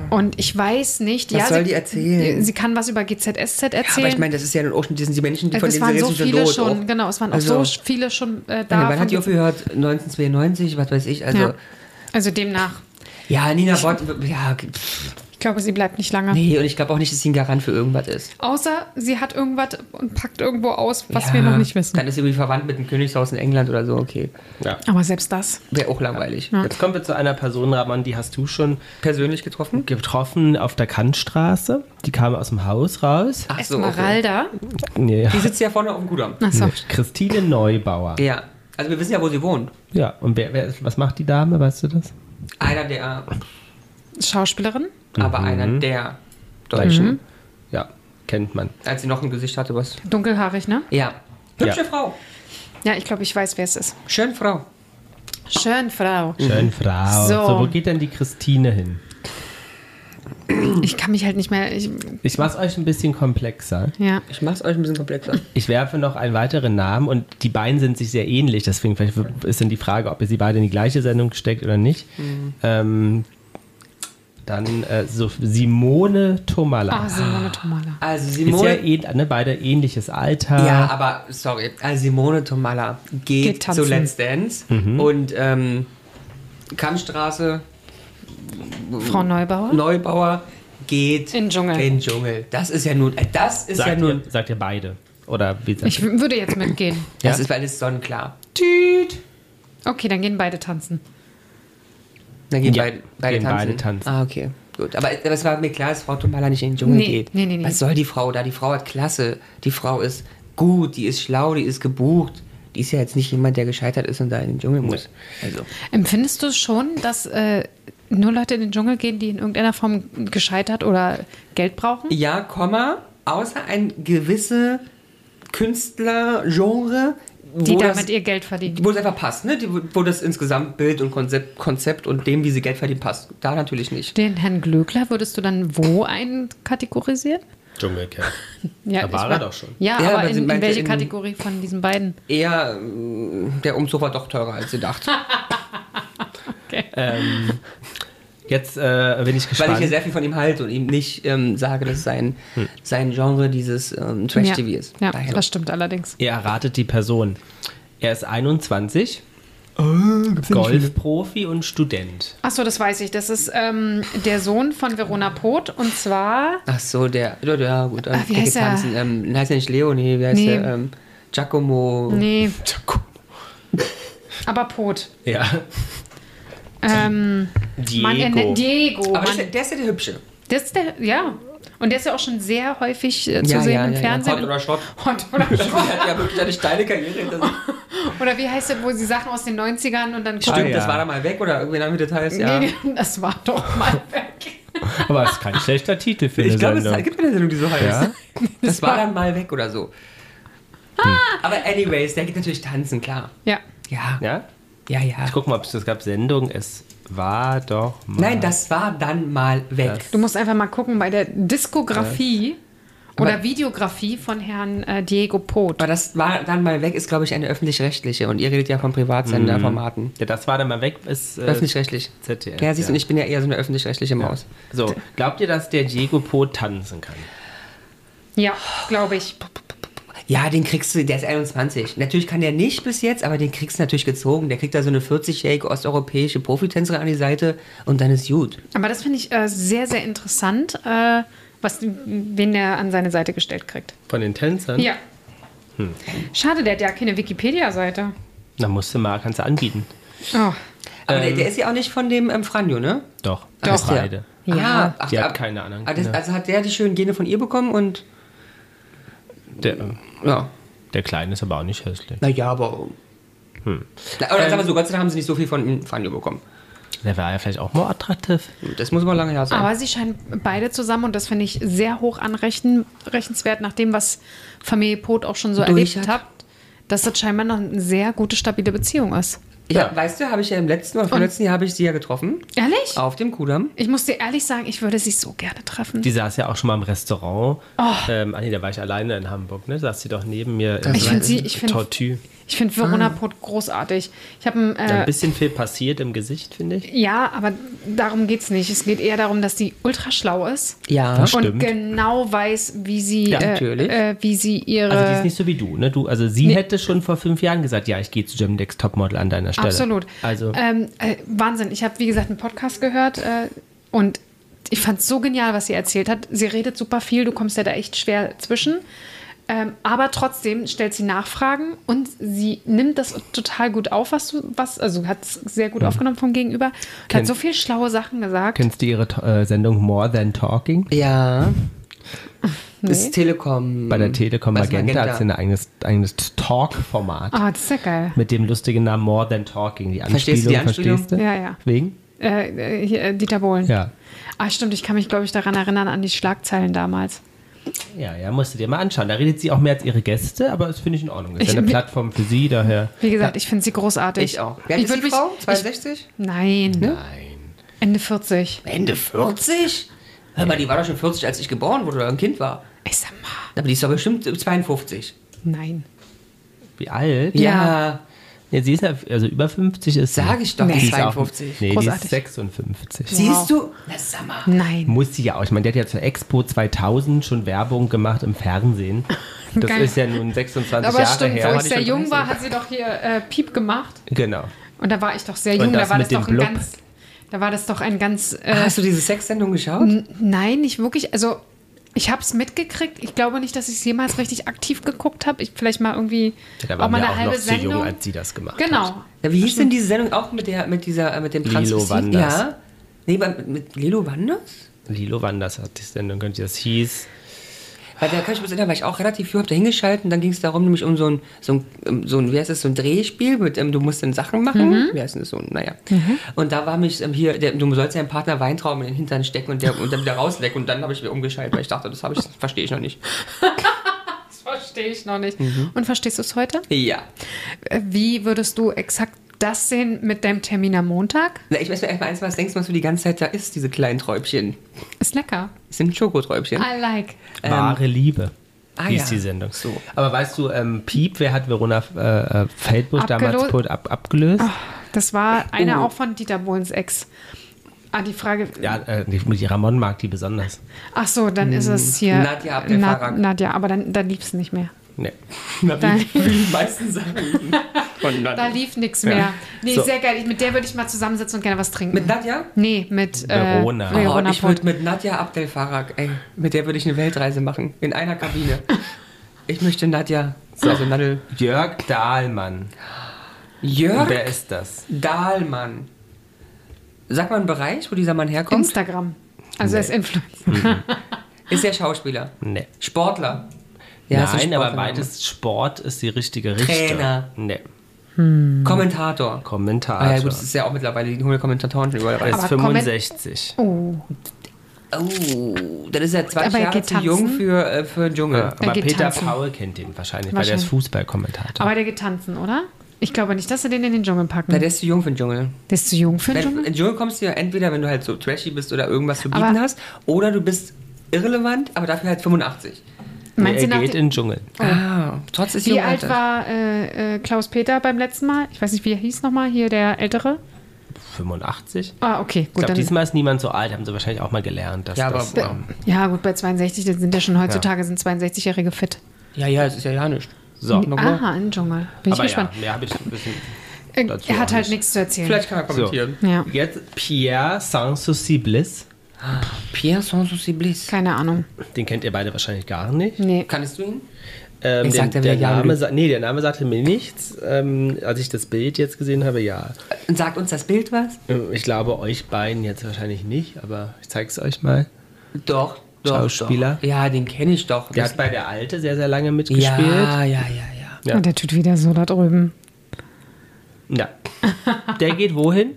Und ich weiß nicht... Was soll die erzählen? Sie kann was über GZSZ erzählen. Ja, aber ich meine, das ist ja nun auch schon, die Menschen, die von denen sie so viele schon schon, genau, es waren auch so viele schon da. Wann hat die aufgehört? 1992, was weiß ich, also demnach. Ja, Nina Bott, ich glaube, sie bleibt nicht lange. Nee, und ich glaube auch nicht, dass sie ein Garant für irgendwas ist. Außer sie hat irgendwas und packt irgendwo aus, was wir noch nicht wissen. Dann ist sie irgendwie verwandt mit dem Königshaus in England oder so, okay. Ja. Aber selbst das. Wäre auch langweilig. Ja. Jetzt kommen wir zu einer Person, Ramon, die hast du schon Persönlich getroffen? getroffen auf der Kantstraße. Die kam aus dem Haus raus. Ach so, Esmeralda. Nee, Die sitzt ja vorne auf dem Kudamm. Achso. Christine Neubauer. Ja. Also wir wissen ja, wo sie wohnt. Ja, und was macht die Dame, weißt du das? Einer der, Schauspielerin. aber einer der Deutschen. Ja, kennt man. Als sie noch ein Gesicht hatte, was... Dunkelhaarig, ne? Ja. Hübsche Ja. Frau. Ja, ich glaube, ich weiß, wer es ist. Schön Frau. Schön, Frau. Schön, Frau. So. So, wo geht denn die Christine hin? Ich kann mich halt nicht mehr... Ich mach's euch ein bisschen komplexer. ja. Ich mach's euch ein bisschen komplexer. Ich werfe noch einen weiteren Namen und die beiden sind sich sehr ähnlich. Deswegen vielleicht ist dann die Frage, ob ihr sie beide in die gleiche Sendung steckt oder nicht. Dann Simone Tomalla. Ah, Simone Tomalla. Also Ist Simone... ja beide ähnliches Alter. Ja, aber, sorry, also Simone Tomalla Geht geht tanzen. zu Let's Dance und Kantstraße, Frau Neubauer. Neubauer geht In den Dschungel. Das ist ja nun, Sagt ihr beide? Oder wie sagt Ich ihr? würde jetzt mitgehen. das Ja? ist alles sonnenklar. Okay, dann gehen beide tanzen. Dann gehen Ja, beide gehen tanzen. beide tanzen. Ah, okay, gut. Aber es war mir klar, dass Frau Tomalla nicht in den Dschungel Nee, geht. nee. Was soll die Frau da? Die Frau hat Klasse. Die Frau ist gut, die ist schlau, die ist gebucht. Die ist ja jetzt nicht jemand, der gescheitert ist und da in den Dschungel muss. Also. Empfindest du schon, dass nur Leute in den Dschungel gehen, die in irgendeiner Form gescheitert oder Geld brauchen? Ja, außer ein gewisse Künstlergenre, Die damit ihr Geld verdienen. wo es einfach passt, ne? Wo das insgesamt Bild und Konzept und dem, wie sie Geld verdienen, passt. Da natürlich nicht. Den Herrn Glöckler würdest du dann wo einkategorisieren? Dschungelcamp. Ja, Da war er doch schon. Ja, Ja, aber aber sie in meinte welche in- Kategorie von diesen beiden? Eher, der Umzug war doch teurer als gedacht. Jetzt bin ich Weil gespannt. ich hier sehr viel von ihm halte und ihm nicht sage, dass sein Genre dieses Trash-TV ist. Ja, Daher. das stimmt allerdings. Ihr erratet die Person. Er ist 21, Golfprofi und Student. Achso, das weiß ich. Das ist der Sohn von Verona Poth und zwar... Ach so, ja gut. wie der heißt geht der? tanzen. Heißt der nicht Leo? Nee, wie heißt Nee. der? Giacomo. Nee, aber Poth. Ja. Diego. Mann, er nennt Diego. Aber Mann. der ist ja der Hübsche. Das ist der, ja. Und der ist ja auch schon sehr häufig zu Ja, sehen ja, im ja, Fernsehen. Hot oder Schrott. Hot oder Der Schrott. hat ja wirklich eine steile Karriere hinter sich. Oder wie heißt das, wo sie Sachen aus den 90ern und dann Stimmt, ja. das war da mal weg oder irgendwie haben Details? Ja. Nee, das war doch mal weg. Aber es ist kein schlechter Titel für eine Ich glaube, es Sendung. gibt eine Sendung, die so heißt. Ja? Das war dann mal weg oder so. Aber anyways, der geht natürlich tanzen, klar. Ja. Ja. Ja? Ja, ja. Ich guck mal, ob es das gab. Sendung, es war doch mal. Nein, das war dann mal weg. Du musst einfach mal gucken bei der Diskografie oder Aber- Videografie von Herrn Diego Poth. Aber das war dann mal weg, ist, glaube ich, eine öffentlich-rechtliche. Und ihr redet ja von Privatsenderformaten. Ja, das war dann mal weg. Ist, Öffentlich-rechtlich. ZDF. Ja, siehst du, ja. und ich bin ja eher so eine öffentlich-rechtliche Maus. So, glaubt ihr, dass der Diego Poth tanzen kann? Ja, glaube ich. Ja, den kriegst du, der ist 21. Natürlich kann der nicht bis jetzt, aber den kriegst du natürlich gezogen. Der kriegt da so eine 40-jährige osteuropäische Profitänzerin an die Seite und dann ist gut. Aber das finde ich sehr, sehr interessant, wen der an seine Seite gestellt kriegt. Von den Tänzern? Ja. Schade, der hat ja keine Wikipedia-Seite. Dann kannst du anbieten. Oh. Aber der ist ja auch nicht von dem Franjo, ne? Doch, Doch. das beide. Ja. ach, Die hat keine anderen Kinder. Also hat der die schönen Gene von ihr bekommen und ja. Der Kleine ist aber auch nicht hässlich. Naja, aber. Na, oder sagen wir so, Gott sei Dank haben sie nicht so viel von Franjo bekommen. Der war ja vielleicht auch mal attraktiv. Das muss mal lange her sein. Aber sie scheinen beide zusammen und das finde ich sehr hoch anrechenswert, nach dem, was Familie Poth auch schon so Durch erlebt hat. hat, dass das scheinbar noch eine sehr gute, stabile Beziehung ist. Ja, weißt du, habe ich ja im letzten oder vorletzten Jahr habe ich sie ja getroffen. Ehrlich? Auf dem Kudamm. Ich muss dir ehrlich sagen, ich würde sie so gerne treffen. Die saß ja auch schon mal im Restaurant. Da war ich alleine in Hamburg, ne? Saß sie doch neben mir Ich finde sie, Tortue. Ich finde Verona Pot großartig. Ich habe ein bisschen viel passiert im Gesicht, finde ich. Ja, aber darum geht es nicht. Es geht eher darum, dass die ultra schlau ist. Ja, das und stimmt. Genau weiß, wie sie, wie sie ihre... Also die ist nicht so wie du, ne? Also sie hätte schon vor 5 Jahren gesagt, ja, ich gehe zu German Next Topmodel an deiner Stelle. Absolut. Also Wahnsinn. Ich habe, wie gesagt, einen Podcast gehört und ich fand es so genial, was sie erzählt hat. Sie redet super viel, du kommst ja da echt schwer zwischen. Aber trotzdem stellt sie Nachfragen und sie nimmt das total gut auf, also hat es sehr gut aufgenommen vom Gegenüber. Hat so viele schlaue Sachen gesagt. Kennst du ihre Sendung More Than Talking? Ja. Das ist Telekom. Bei der Telekom Magenta hat sie ein eigenes Talk-Format. Ah, das ist ja geil. Mit dem lustigen Namen More Than Talking. Die Verstehst du die Anspielung? Verstehst du? Ja. Wegen? Dieter Bohlen. Ja. Ah, stimmt. Ich kann mich, glaube ich, daran erinnern, an die Schlagzeilen damals. Ja, musst du dir mal anschauen. Da redet sie auch mehr als ihre Gäste, aber das finde ich in Ordnung. Das ist ja eine Plattform für sie, daher... Wie gesagt, ich finde sie großartig. Ich auch. Wer ist die Frau? 62? Nein. Ende 40. Ende 40? Hör mal, die war doch schon 40, als ich geboren wurde oder ein Kind war. Ich sag mal. Aber die ist doch bestimmt 52. Nein. Wie alt? Ja. Ja, sie ist ja, also über 50 ist sie. Sag ich doch, Nee. die Die ist ist auch- 52. Nee, die Großartig. ist 56. Siehst du? Na, sag mal. Nein. Muss sie ja auch. Ich meine, die hat ja zur Expo 2000 schon Werbung gemacht im Fernsehen. Das Geil. ist ja nun 26 Aber Jahre stimmt, her. wo War ich die sehr schon jung war, 30? hat sie doch hier Piep gemacht. Genau. Und da war ich doch sehr Und jung. das Da war mit das doch dem ein Blub? ganz... Da war das doch ein ganz... Hast du diese Sexsendung geschaut? Nein, nicht wirklich. Also, ich habe es mitgekriegt. Ich glaube nicht, dass ich es jemals richtig aktiv geguckt habe. Vielleicht mal irgendwie Ja, da auch waren mal wir eine auch halbe noch zu jung, Sendung. als sie das gemacht hat. Genau. Ja, wie hieß denn diese Sendung auch mit dem Lilo Transvestit? Wanders. Ja. Nee, mit Lilo Wanders? Lilo Wanders hat die Sendung, das hieß. Weil da kann ich mich erinnern, weil ich auch relativ viel habe da hingeschaltet und dann ging es darum, nämlich um so ein, wie heißt das, so ein Drehspiel mit, du musst dann Sachen machen. Wie heißt denn das so? Naja. Und da war mich hier, du sollst ja einem Partner Weintrauben in den Hintern stecken und dann wieder rauslecken und dann habe ich wieder umgeschaltet, weil ich dachte, das verstehe ich noch nicht. Das verstehe ich noch nicht. Und verstehst du es heute? Ja. Wie würdest du exakt das sehen mit deinem Termin am Montag? Na, ich weiß mir erstmal eins, was denkst du, was du die ganze Zeit da isst, diese kleinen Träubchen? Ist lecker. Das sind Schokoträubchen. I like. Wahre Liebe. Hieß ja. die Sendung. So. Aber weißt du, Piep, wer hat Verona Feldbusch damals abgelöst? Das war einer auch von Dieter Bohlens Ex. Ah, die Frage... Ja, die Ramon mag die besonders. Ach so, dann ist es hier... Nadja Abdel-Farag. Nadja, aber dann lief es nicht mehr. Nee. Na, Dann- wie die meisten Sachen. Und Da lief nichts mehr. Nee, So. sehr geil. Mit der würde ich mal zusammensitzen und gerne was trinken. Mit Nadja? Nee, mit Verona. Verona Ich würde mit Nadja Abdel-Farag, mit der würde ich eine Weltreise machen. In einer Kabine. Ich möchte Nadja, also Nadel. Jörg Dahlmann. Jörg Wer ist das? Dahlmann. Sag mal einen Bereich, wo dieser Mann herkommt. Instagram. Also er ist Influencer. Ist er Schauspieler? Nee. Sportler? Ja, ist ein Nein, aber Sportler. beides Sport ist die richtige Richtung. Trainer. Nee. Kommentator. Kommentator. Ah, ja, gut, das ist ja auch mittlerweile, die holen ja Kommentatoren schon überall Er rein. ist Aber 65. Oh. Oh, dann ist er 20 Aber er Jahre geht zu jung tanzen. für den Dschungel. Aber geht Peter tanzen. Paul kennt ihn wahrscheinlich, weil der ist Fußballkommentator. Aber der geht tanzen, oder? Ich glaube nicht, dass sie den in den Dschungel packen. Na, der ist zu jung für den Dschungel. Der ist zu jung für den In Dschungel? den Dschungel kommst du ja entweder, wenn du halt so trashy bist oder irgendwas zu bieten Aber- hast, oder du bist irrelevant, aber dafür halt 85. Meinst du er nach geht dem- in den Dschungel. Ah, trotz des Wie jungen alt Alters. war Klaus-Peter beim letzten Mal? Ich weiß nicht, wie er hieß nochmal, hier der Ältere. 85? Ah, okay, Ich gut. glaube, Dann, diesmal ist niemand so alt, haben sie wahrscheinlich auch mal gelernt. Dass Ja, aber das, ja, gut, bei 62, das sind ja schon heutzutage sind 62-Jährige fit. Ja, es ist ja nicht. so. Nochmal. Aha, im Dschungel. Bin ich Aber gespannt. ja, mehr habe ich ein bisschen dazu Er hat auch halt nicht. nichts zu erzählen. Vielleicht kann er kommentieren. Ja, Jetzt Pierre Sans-Souci Bliss. Pierre Sans-Souci Bliss. keine Ahnung. Den kennt ihr beide wahrscheinlich gar nicht. Nee. Kannst du ihn? Der Ich sagte, wer ja Name, lügt. der Name sagte mir nichts. Als ich das Bild jetzt gesehen habe, ja. Und sagt uns das Bild was? Ich glaube, euch beiden jetzt wahrscheinlich nicht, aber ich zeige es euch mal. Doch. Schauspieler? Doch. Ja, den kenne ich doch. Der hat bei der Alte sehr, sehr lange mitgespielt. ja. Ja. Und der tut wieder so da drüben. Ja. Der geht wohin?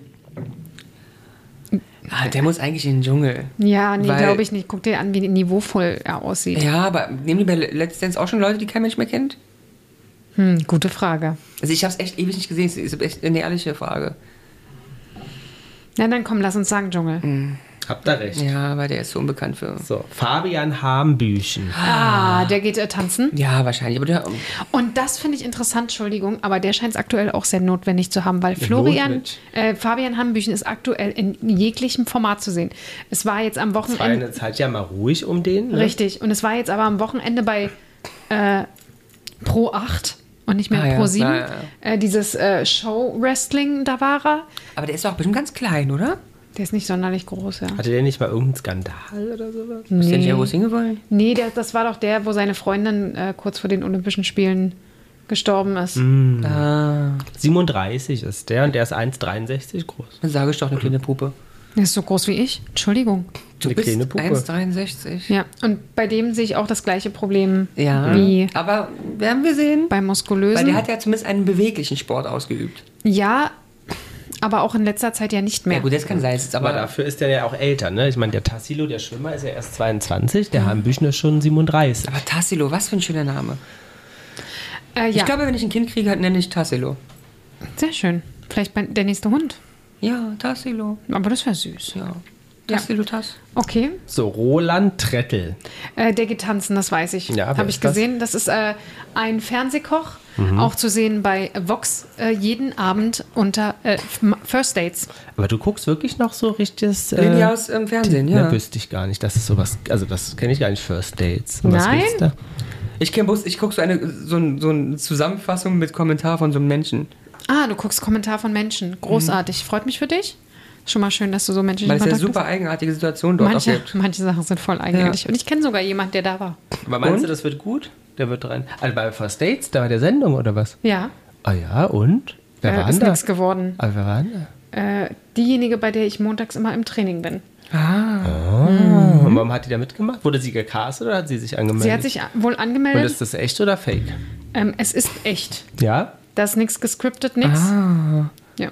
Ah, der muss eigentlich in den Dschungel. Ja, nee, Weil- glaube ich nicht. Guck dir an, wie niveauvoll er aussieht. Ja, aber nehmen die bei Let's Dance auch schon Leute, die kein Mensch mehr kennt? Gute Frage. Also ich habe es echt ewig nicht gesehen. Es ist echt eine ehrliche Frage. Na, dann komm, lass uns sagen Dschungel. Habt ihr recht. Ja, aber der ist so unbekannt für... So, Fabian Hambüchen. Der geht tanzen. Ja, wahrscheinlich. Aber Und das finde ich interessant, Entschuldigung, aber der scheint es aktuell auch sehr notwendig zu haben, weil Fabian Hambüchen ist aktuell in jeglichem Format zu sehen. Es war jetzt am Wochenende... Es war eine Zeit ja mal ruhig um den. Ne? Richtig. Und es war jetzt aber am Wochenende bei Pro 8 und nicht mehr Pro 7. Ja. Dieses Show-Wrestling, da war er. Aber der ist doch bestimmt ganz klein, oder? Der ist nicht sonderlich groß, ja. Hatte der nicht mal irgendeinen Skandal oder sowas? Nee. Ist der nicht irgendwo hingefallen? Nee, das war doch der, wo seine Freundin kurz vor den Olympischen Spielen gestorben ist. 37 ist der und der ist 1,63 groß. Dann sage ich doch eine kleine Puppe. Der ist so groß wie ich. Entschuldigung. Du bist 1,63. Ja, und bei dem sehe ich auch das gleiche Problem wie... Aber werden wir sehen. Bei Muskulösen. Weil der hat ja zumindest einen beweglichen Sport ausgeübt. Ja, aber auch in letzter Zeit ja nicht mehr. Ja gut, das kann sein. Aber dafür ist der ja auch älter, ne? Ich meine, der Tassilo, der Schwimmer, ist ja erst 22, der Hambüchen ist schon 37. Aber Tassilo, was für ein schöner Name. Ich glaube, wenn ich ein Kind kriege, nenne ich Tassilo. Sehr schön. Vielleicht der nächste Hund. Ja, Tassilo. Aber das wäre süß. Ja. Tassilo, Tass. Okay. So, Roland Trettel. Der geht tanzen, das weiß ich. Ja, habe ich gesehen. Das ist ein Fernsehkoch, auch zu sehen bei Vox jeden Abend unter First Dates. Aber du guckst wirklich noch so richtiges... Linie aus Fernsehen, ja. Ne, wüsste ich gar nicht, dass es sowas... Also das kenne ich gar nicht, First Dates. Und nein. Ich gucke so eine Zusammenfassung mit Kommentar von so einem Menschen. Du guckst Kommentar von Menschen. Großartig. Freut mich für dich. Schon mal schön, dass du so Menschen Weil es ja super eigenartige Situation dort auch gibt. Manche Sachen sind voll eigenartig. Ja. Und ich kenne sogar jemanden, der da war. Aber meinst du, das wird gut? Der wird rein. Also bei First Dates, da war der Sendung oder was? Ja. Ah ja, und? Wer war ist da? nichts geworden. Aber wer war denn da? Diejenige, bei der ich montags immer im Training bin. Und warum hat die da mitgemacht? Wurde sie gecastet oder hat sie sich angemeldet? Sie hat sich wohl angemeldet. Und ist das echt oder fake? Es ist echt. Ja? Da ist nichts gescriptet, nichts. Ja.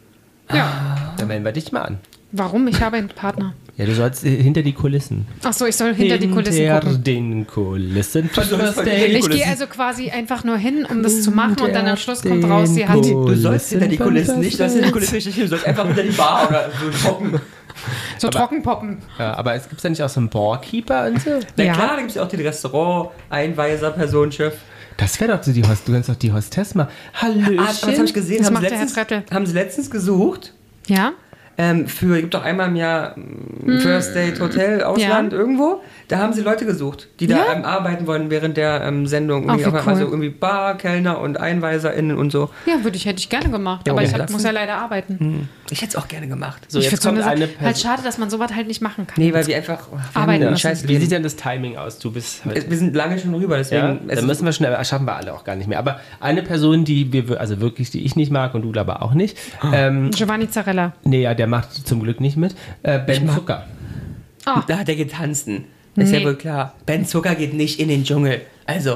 Ja. Dann melden wir dich mal an. Warum? Ich habe einen Partner. Ja, du sollst hinter die Kulissen. Achso, ich soll hinter die Kulissen gucken. Hinter den Kulissen. Ich gehe also quasi einfach nur hin, um das zu machen und dann am Schluss kommt raus, sie hat... Du sollst hinter die Kulissen nicht, du sollst einfach hinter die Bar oder so trocken. Trockenpoppen. Ja, aber es gibt ja nicht auch so einen Barkeeper und so? Na klar, da gibt es ja auch den Restaurant-Einweiser, Personenchef. Das wäre doch so die Hostess. Du kannst doch die Hostess mal. Hallöchen. Das habe ich gesehen. Haben sie letztens gesucht. Ja. Gibt doch einmal im Jahr First Date Hotel, Ausland, irgendwo. Da haben sie Leute gesucht, die da arbeiten wollen während der Sendung. Also irgendwie Bar, Kellner und EinweiserInnen und so. Ja, hätte ich gerne gemacht. Ja, aber ich muss ja leider arbeiten. Ich hätte es auch gerne gemacht. So, jetzt kommt eine Person. Halt schade, dass man sowas halt nicht machen kann. Nee, weil wir einfach arbeiten müssen. Wie sieht denn das Timing aus? Du bist wir sind lange schon rüber, deswegen... Ja, dann müssen wir schnell, schaffen wir alle auch gar nicht mehr. Aber eine Person, die ich nicht mag und du aber auch nicht. Giovanni Zarella. Nee, ja, der macht zum Glück nicht mit. Ben Zucker. Da hat er getanzen. Ist ja wohl klar. Ben Zucker geht nicht in den Dschungel. Also.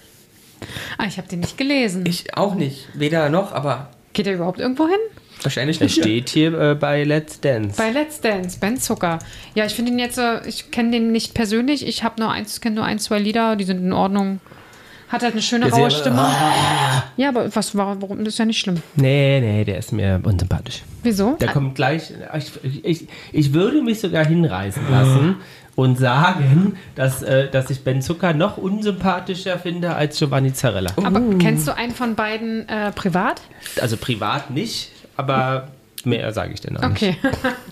Ich habe den nicht gelesen. Ich auch nicht. Weder noch, aber... Geht er überhaupt irgendwo hin? Wahrscheinlich nicht. Er steht hier bei Let's Dance. Bei Let's Dance, Ben Zucker. Ja, ich finde ihn jetzt, ich kenne den nicht persönlich. Ich kenne nur ein, zwei Lieder, die sind in Ordnung. Hat halt eine schöne raue Stimme. Ja, aber warum? Das ist ja nicht schlimm. Nee, der ist mir unsympathisch. Wieso? Der kommt gleich. Ich würde mich sogar hinreißen lassen und sagen, dass ich Ben Zucker noch unsympathischer finde als Giovanni Zarella. Aber kennst du einen von beiden privat? Also privat nicht, aber mehr sage ich denn auch nicht. Okay.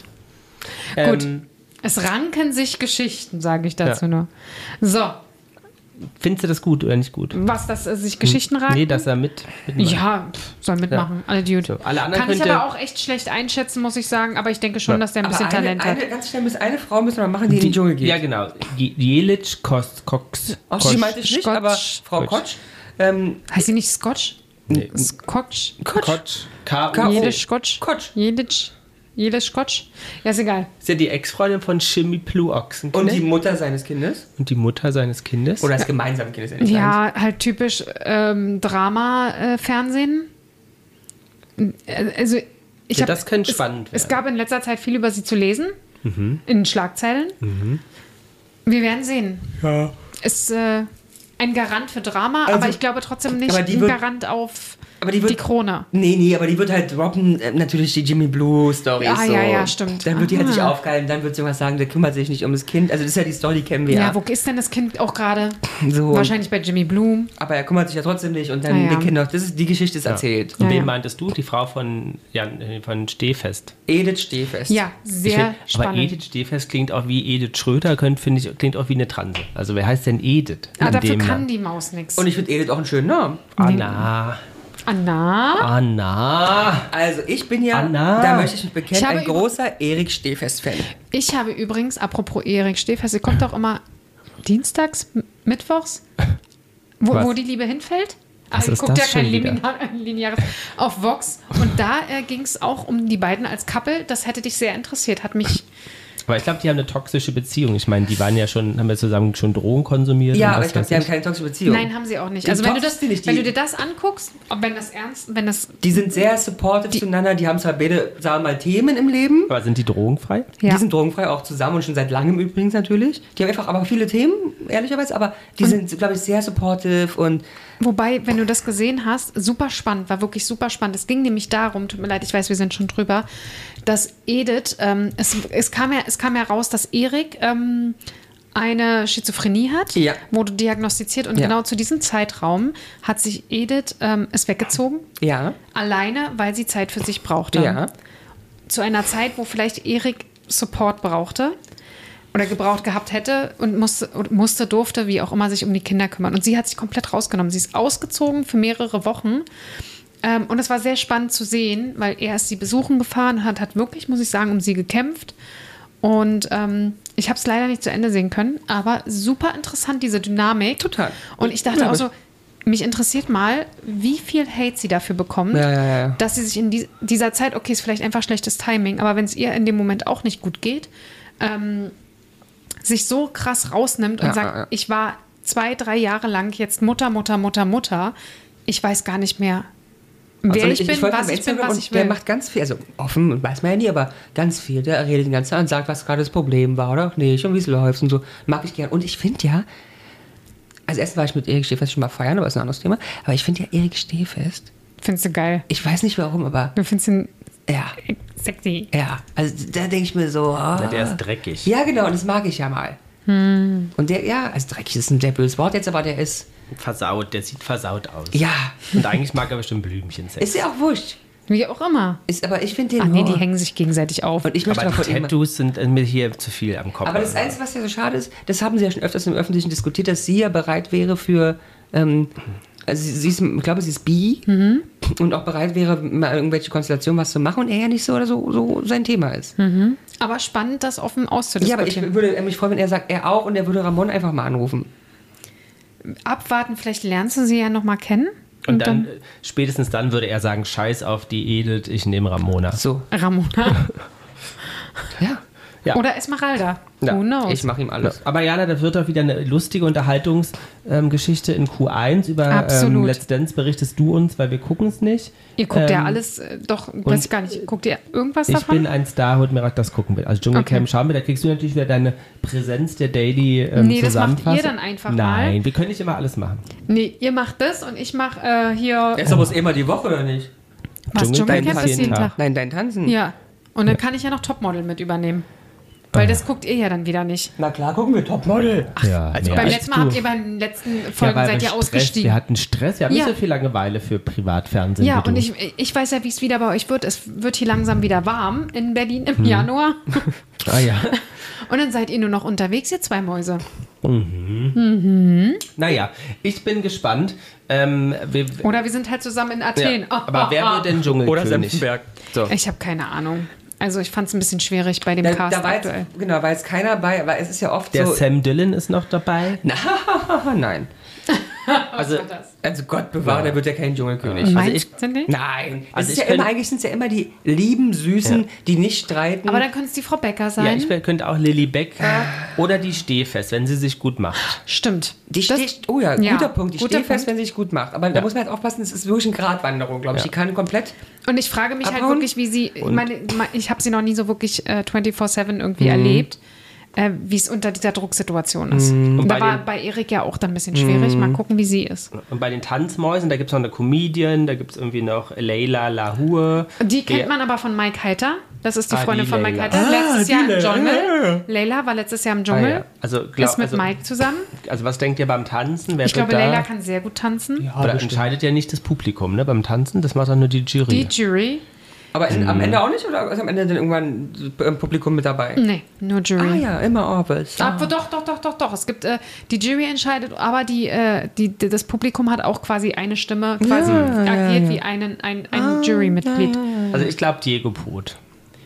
Gut. Es ranken sich Geschichten, sage ich dazu nur. So. Findest du das gut oder nicht gut? Was, dass sich Geschichten ranken? Nee, dass er mitmacht. Ja, soll mitmachen. Alle Dude. So, alle anderen kann ich aber auch echt schlecht einschätzen, muss ich sagen. Aber ich denke schon, dass der ein bisschen Talent hat. Ganz schnell eine Frau müssen wir machen, die in den Dschungel geht. Ja, genau. Jelic Cox. Sie meinte ich nicht, aber Frau Kotsch. Heißt sie nicht Scotch? Nee. Scotch? Jelic Scotch? Jedes Scotch? Ja, ist egal. Ist ja die Ex-Freundin von Jimmy Blue Ochsenknecht. Und die Mutter seines Kindes? Oder das gemeinsame Kind ist ja halt typisch Drama-Fernsehen. Also, das könnte spannend werden. Es gab in letzter Zeit viel über sie zu lesen. In Schlagzeilen. Wir werden sehen. Ja. Ist ein Garant für Drama, aber ich glaube trotzdem nicht ein Garant auf Aber die Krone. Nee, aber die wird halt droppen, natürlich die Jimmy Blue Story. Ja, stimmt. Dann wird die halt sich aufgehalten, dann wird sie was sagen, der kümmert sich nicht um das Kind. Also das ist ja die Story, die kennen wir ja. Ja, wo ist denn das Kind auch gerade? So. Wahrscheinlich bei Jimmy Blue. Aber er kümmert sich ja trotzdem nicht und dann die Kinder, die Geschichte ist erzählt. Und wen meintest du? Die Frau von Stehfest. Edith Stehfest. Ja, sehr spannend. Aber Edith Stehfest klingt auch wie Edith Schröder, klingt auch wie eine Transe. Also wer heißt denn Edith? Dafür kann die Maus nichts. Und ich finde Edith auch einen schönen Namen. Anna. Also ich bin ja, da möchte ich mich bekennen, ein großer Erik Stehfest-Fan. Ich habe übrigens, apropos Erik Stehfest, sie kommt auch immer dienstags, mittwochs, wo die Liebe hinfällt. Also guckt ja kein lineares auf Vox. Und da ging es auch um die beiden als Couple. Das hätte dich sehr interessiert, hat mich... Aber ich glaube, die haben eine toxische Beziehung. Ich meine, die haben ja zusammen schon Drogen konsumiert. Ja, aber ich glaube, die haben keine toxische Beziehung. Nein, haben sie auch nicht. Also wenn du dir das anguckst, wenn das... Die sind sehr supportive zueinander, die haben zwar beide, sagen wir mal, Themen im Leben. Aber sind die drogenfrei? Ja. Die sind drogenfrei, auch zusammen und schon seit langem übrigens natürlich. Die haben einfach aber viele Themen, ehrlicherweise, aber die sind, glaube ich, sehr supportive und... Wobei, wenn du das gesehen hast, super spannend, war wirklich super spannend. Es ging nämlich darum, tut mir leid, ich weiß, wir sind schon drüber, dass Edith, es kam ja raus, dass Erik eine Schizophrenie hat, wurde diagnostiziert und genau zu diesem Zeitraum hat sich Edith es weggezogen. Ja. Alleine, weil sie Zeit für sich brauchte. Ja. Zu einer Zeit, wo vielleicht Erik Support brauchte. Oder gebraucht gehabt hätte und durfte, wie auch immer, sich um die Kinder kümmern. Und sie hat sich komplett rausgenommen. Sie ist ausgezogen für mehrere Wochen. Und es war sehr spannend zu sehen, weil er ist sie besuchen gefahren, hat wirklich, muss ich sagen, um sie gekämpft. Und ich habe es leider nicht zu Ende sehen können, aber super interessant, diese Dynamik. Total. Und ich dachte auch so, mich interessiert mal, wie viel Hate sie dafür bekommt, dass sie sich in dieser Zeit, okay, ist vielleicht einfach schlechtes Timing, aber wenn es ihr in dem Moment auch nicht gut geht, sich so krass rausnimmt und sagt, ich war 2-3 Jahre lang jetzt Mutter. Ich weiß gar nicht mehr, wer ich bin, was ich will. Der macht ganz viel, also offen, weiß man ja nie, aber ganz viel. Der redet den ganzen Tag und sagt, was gerade das Problem war oder auch nicht und wie es läuft und so. Mag ich gern. Und ich finde ja, also erst war ich mit Erik Stehfest schon mal feiern, aber ist ein anderes Thema. Aber ich finde ja Erik Stehfest. Findest du geil? Ich weiß nicht warum, aber... Du findest ihn... Ja. Sexy. Ja, also da denke ich mir so... der ist dreckig. Ja, genau, und das mag ich ja mal. Und der, also dreckig ist ein sehr böses Wort jetzt, aber der ist... Versaut, der sieht versaut aus. Ja. Und eigentlich mag er bestimmt Blümchensex. Ist ja auch wurscht. Wie auch immer. Aber ich finde den... die hängen sich gegenseitig auf. Und ich möchte aber die Tattoos sind mir hier zu viel am Kopf. Aber das Einzige, was ja so schade ist, das haben sie ja schon öfters im Öffentlichen diskutiert, dass sie ja bereit wäre für... also sie ist, ich glaube, sie ist bi und auch bereit wäre, mal irgendwelche Konstellationen was zu machen und er ja nicht so oder so sein Thema ist. Aber spannend, das offen auszudiskutieren. Ja, aber ich würde mich freuen, wenn er sagt, er auch und er würde Ramon einfach mal anrufen. Abwarten, vielleicht lernst du sie ja noch mal kennen. Und dann, spätestens dann würde er sagen, scheiß auf die Edith, ich nehme Ramona. So. Ramona. Ja. Oder Esmeralda. Ja, Who knows? ich mache ihm alles. Aber Jana, da wird doch wieder eine lustige Unterhaltungsgeschichte in Q1. Über Let's Dance berichtest du uns, weil wir gucken es nicht. Ihr guckt ja alles, weiß ich gar nicht. Guckt ihr irgendwas davon? Ich bin ein Star, heute mir das gucken will. Also Dschungelcamp schauen wir, da kriegst du natürlich wieder deine Präsenz der Daily Nee, das macht ihr dann einfach mal. Nein, wir können nicht immer alles machen. Nee, ihr macht das und ich mache hier... Ist aber immer die Woche, oder nicht? Was, Dschungelcamp ist jeden Tag? Nein, dein Tanzen. Ja, und dann kann ich ja noch Topmodel mit übernehmen. Weil das guckt ihr ja dann wieder nicht. Na klar, gucken wir Topmodel. Ach, ja, also beim letzten Mal habt ihr bei den letzten Folgen seid ihr ausgestiegen. Wir hatten Stress, wir haben nicht so viel Langeweile für Privatfernsehen. Ja, und ich weiß ja, wie es wieder bei euch wird. Es wird hier langsam wieder warm in Berlin im Januar. Ah ja. Und dann seid ihr nur noch unterwegs, ihr zwei Mäuse. Naja, ich bin gespannt. Oder wir sind halt zusammen in Athen. Ja, aber wer wird denn Dschungelkönig? Oder Senftenberg. So. Ich habe keine Ahnung. Also ich fand es ein bisschen schwierig bei dem Cast aktuell. Genau, weil es keiner bei, weil es ist ja oft der so... Der Sam Dillon ist noch dabei. Nein. Also Gott bewahre, der wird ja kein Dschungelkönig. Meinst du nicht? Nein. Also eigentlich sind es ja immer die lieben, süßen, die nicht streiten. Aber dann könnte es die Frau Becker sein. Ja, ich könnte auch Lilly Becker oder die Stehfest, wenn sie sich gut macht. Stimmt. Guter Punkt. Die Stehfest, wenn sie sich gut macht. Aber da muss man halt aufpassen, es ist wirklich eine Gratwanderung, glaube ich. Die kann komplett... Und ich frage mich halt wirklich, wie sie... Ich habe sie noch nie so wirklich 24/7 irgendwie erlebt. wie es unter dieser Drucksituation ist. Und da war bei Erik ja auch dann ein bisschen schwierig. Mal gucken, wie sie ist. Und bei den Tanzmäusen, da gibt es noch eine Comedian, da gibt es irgendwie noch Leila Lahur. Die kennt man aber von Mike Heiter. Das ist die Freundin von Mike Heiter. Letztes Jahr im Dschungel. Leila war letztes Jahr im Dschungel. Ja. Also, ist mit Mike zusammen. Also was denkt ihr beim Tanzen? Ich glaube, Leila kann sehr gut tanzen. Ja, aber da entscheidet ja nicht das Publikum, ne? Beim Tanzen, das macht auch nur die Jury. Die Jury. Aber am Ende auch nicht? Oder ist am Ende dann irgendwann ein Publikum mit dabei? Nee, nur Jury. Ah ja, immer Orbis. Doch. Es gibt, die Jury entscheidet, aber das Publikum hat auch quasi eine Stimme, quasi agiert wie ein Jurymitglied. Also ich glaube Diego Pot.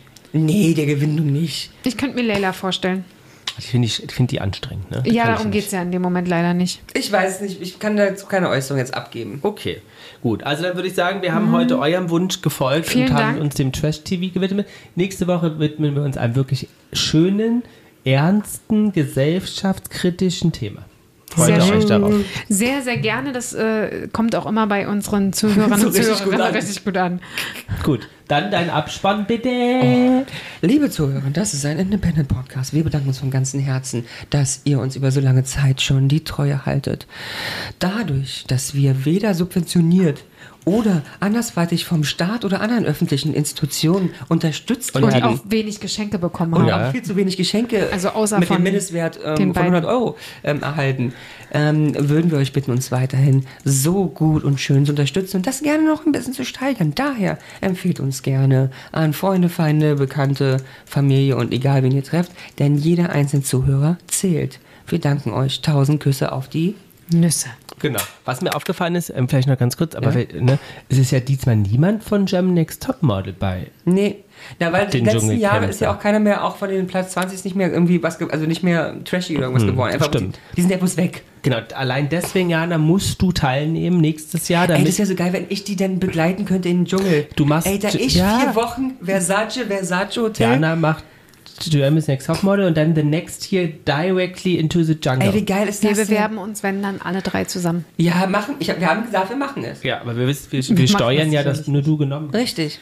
Nee, der gewinnt nun nicht. Ich könnte mir Leila vorstellen. Ich finde die anstrengend, ne? Ja, darum geht es ja in dem Moment leider nicht. Ich weiß es nicht. Ich kann dazu keine Äußerung jetzt abgeben. Okay, gut. Also dann würde ich sagen, wir haben heute eurem Wunsch gefolgt. Vielen und haben Dank. uns dem Trash-TV gewidmet. Nächste Woche widmen wir uns einem wirklich schönen, ernsten, gesellschaftskritischen Thema. Freut euch darauf. Sehr, sehr gerne. Das kommt auch immer bei unseren Zuhörern und Zuhörerinnen richtig gut an. Gut, dann dein Abspann bitte. Liebe Zuhörer, das ist ein Independent-Podcast. Wir bedanken uns von ganzem Herzen, dass ihr uns über so lange Zeit schon die Treue haltet. Dadurch, dass wir weder subventioniert oder andersweitig vom Staat oder anderen öffentlichen Institutionen unterstützt Und werden. auch wenig Geschenke bekommen Und haben. auch viel zu wenig Geschenke Also außer mit von dem Mindestwert den von 100 beiden. Euro erhalten, würden wir euch bitten, uns weiterhin so gut und schön zu unterstützen und das gerne noch ein bisschen zu steigern. Daher empfehlt uns gerne an Freunde, Feinde, Bekannte, Familie und egal wen ihr trefft, denn jeder einzelne Zuhörer zählt. Wir danken euch. 1000 Küsse auf die Nüsse. Genau. Was mir aufgefallen ist, vielleicht noch ganz kurz, aber es ist ja diesmal niemand von German Next Topmodel bei. Nee. Na, weil die Den letzten Dschungelcamp Jahre ist ja auch keiner mehr, auch von den Platz 20 nicht mehr irgendwie also nicht mehr trashy oder irgendwas geworden. Einfach stimmt. Die sind ja bloß weg. Genau, allein deswegen, Jana, musst du teilnehmen nächstes Jahr. Damit Ey, das wäre so geil, wenn ich die dann begleiten könnte in den Dschungel. Du machst- Ey, da ich ja. 4 Wochen Versace Hotel. Jana macht Germany's Next Topmodel und dann the next year directly into the jungle. Ey, wie geil ist Wir das bewerben uns, wenn dann alle drei zusammen. denn? Ja, wir haben gesagt, wir machen es. Ja, aber wir steuern das ja, sicherlich dass nur du genommen hast. Richtig.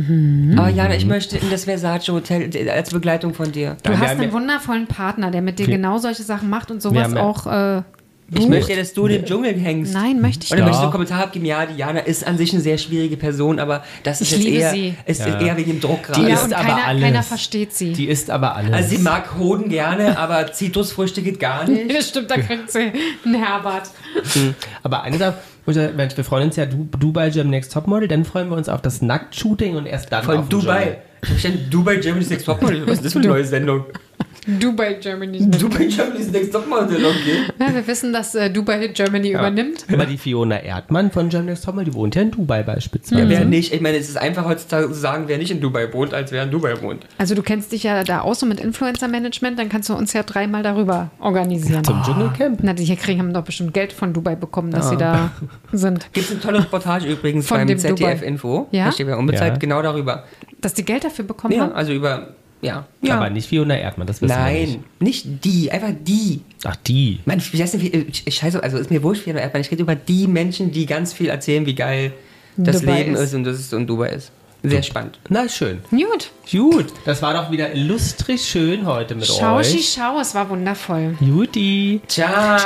Aber Jana, ich möchte in das Versace Hotel als Begleitung von dir. Du wir hast haben einen ja- wundervollen Partner, der mit dir genau solche Sachen macht und Wir sowas haben ja- auch. Ich möchte, dass du in den Dschungel hängst. Nein, möchte ich Und dann nicht. möchte ich so einen Kommentar abgeben, ja, die Jana ist an sich eine sehr schwierige Person, aber das ist Ich jetzt liebe eher, sie. ist eher wegen dem Druck Die gerade. Ja, isst und aber alles. keiner versteht sie. Die isst aber alles. Also sie mag Hoden gerne, aber Zitrusfrüchte geht gar nicht. Das stimmt, da kriegt sie einen Herbert. Aber eine Sache, Mensch, wir freuen uns ja Dubai German Next Topmodel, dann freuen wir uns auf das Nacktshooting und erst dann Von auf den Dubai. Ich stand Dubai Germany's Next Topmodel. Was ist das für eine neue Sendung? Dubai Germany. Dubai Germany's Next Topmodel, okay. Ja, wir wissen, dass Dubai Germany übernimmt. Aber die Fiona Erdmann von German Next Topmodel, die wohnt ja in Dubai beispielsweise. Ja, wer nicht? Ich meine, es ist einfach heutzutage zu sagen, wer nicht in Dubai wohnt, als wer in Dubai wohnt. Also du kennst dich ja da aus so mit Influencer-Management, dann kannst du uns ja 3-mal darüber organisieren. Zum Dschungelcamp. Na, die hier haben doch bestimmt Geld von Dubai bekommen, dass sie da sind. Gibt es eine tolle Reportage übrigens Von beim dem ZDF Dubai. Info. Ja? Da steht ja unbezahlt Ja. genau darüber. Dass die Geld dafür bekommen Ja, haben? also über, ja. Aber nicht Fiona Erdmann, das wissen wir nicht. Nein, nicht die, einfach die. Ach, die. Mann, ich weiß nicht, scheiße, also ist mir wurscht, wie Erdmann. Ich rede über die Menschen, die ganz viel erzählen, wie geil das Dubai Leben ist. ist und dass es in Dubai ist. Sehr spannend. Na, schön. Gut. Gut, das war doch wieder illustrig schön heute mit Schau, euch. schau, es war wundervoll. Juti. Ciao.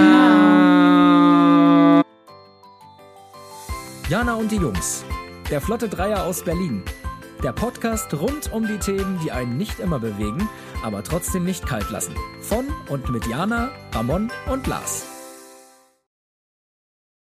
Jana und die Jungs. Der Flotte Dreier aus Berlin. Der Podcast rund um die Themen, die einen nicht immer bewegen, aber trotzdem nicht kalt lassen. Von und mit Jana, Ramon und Lars.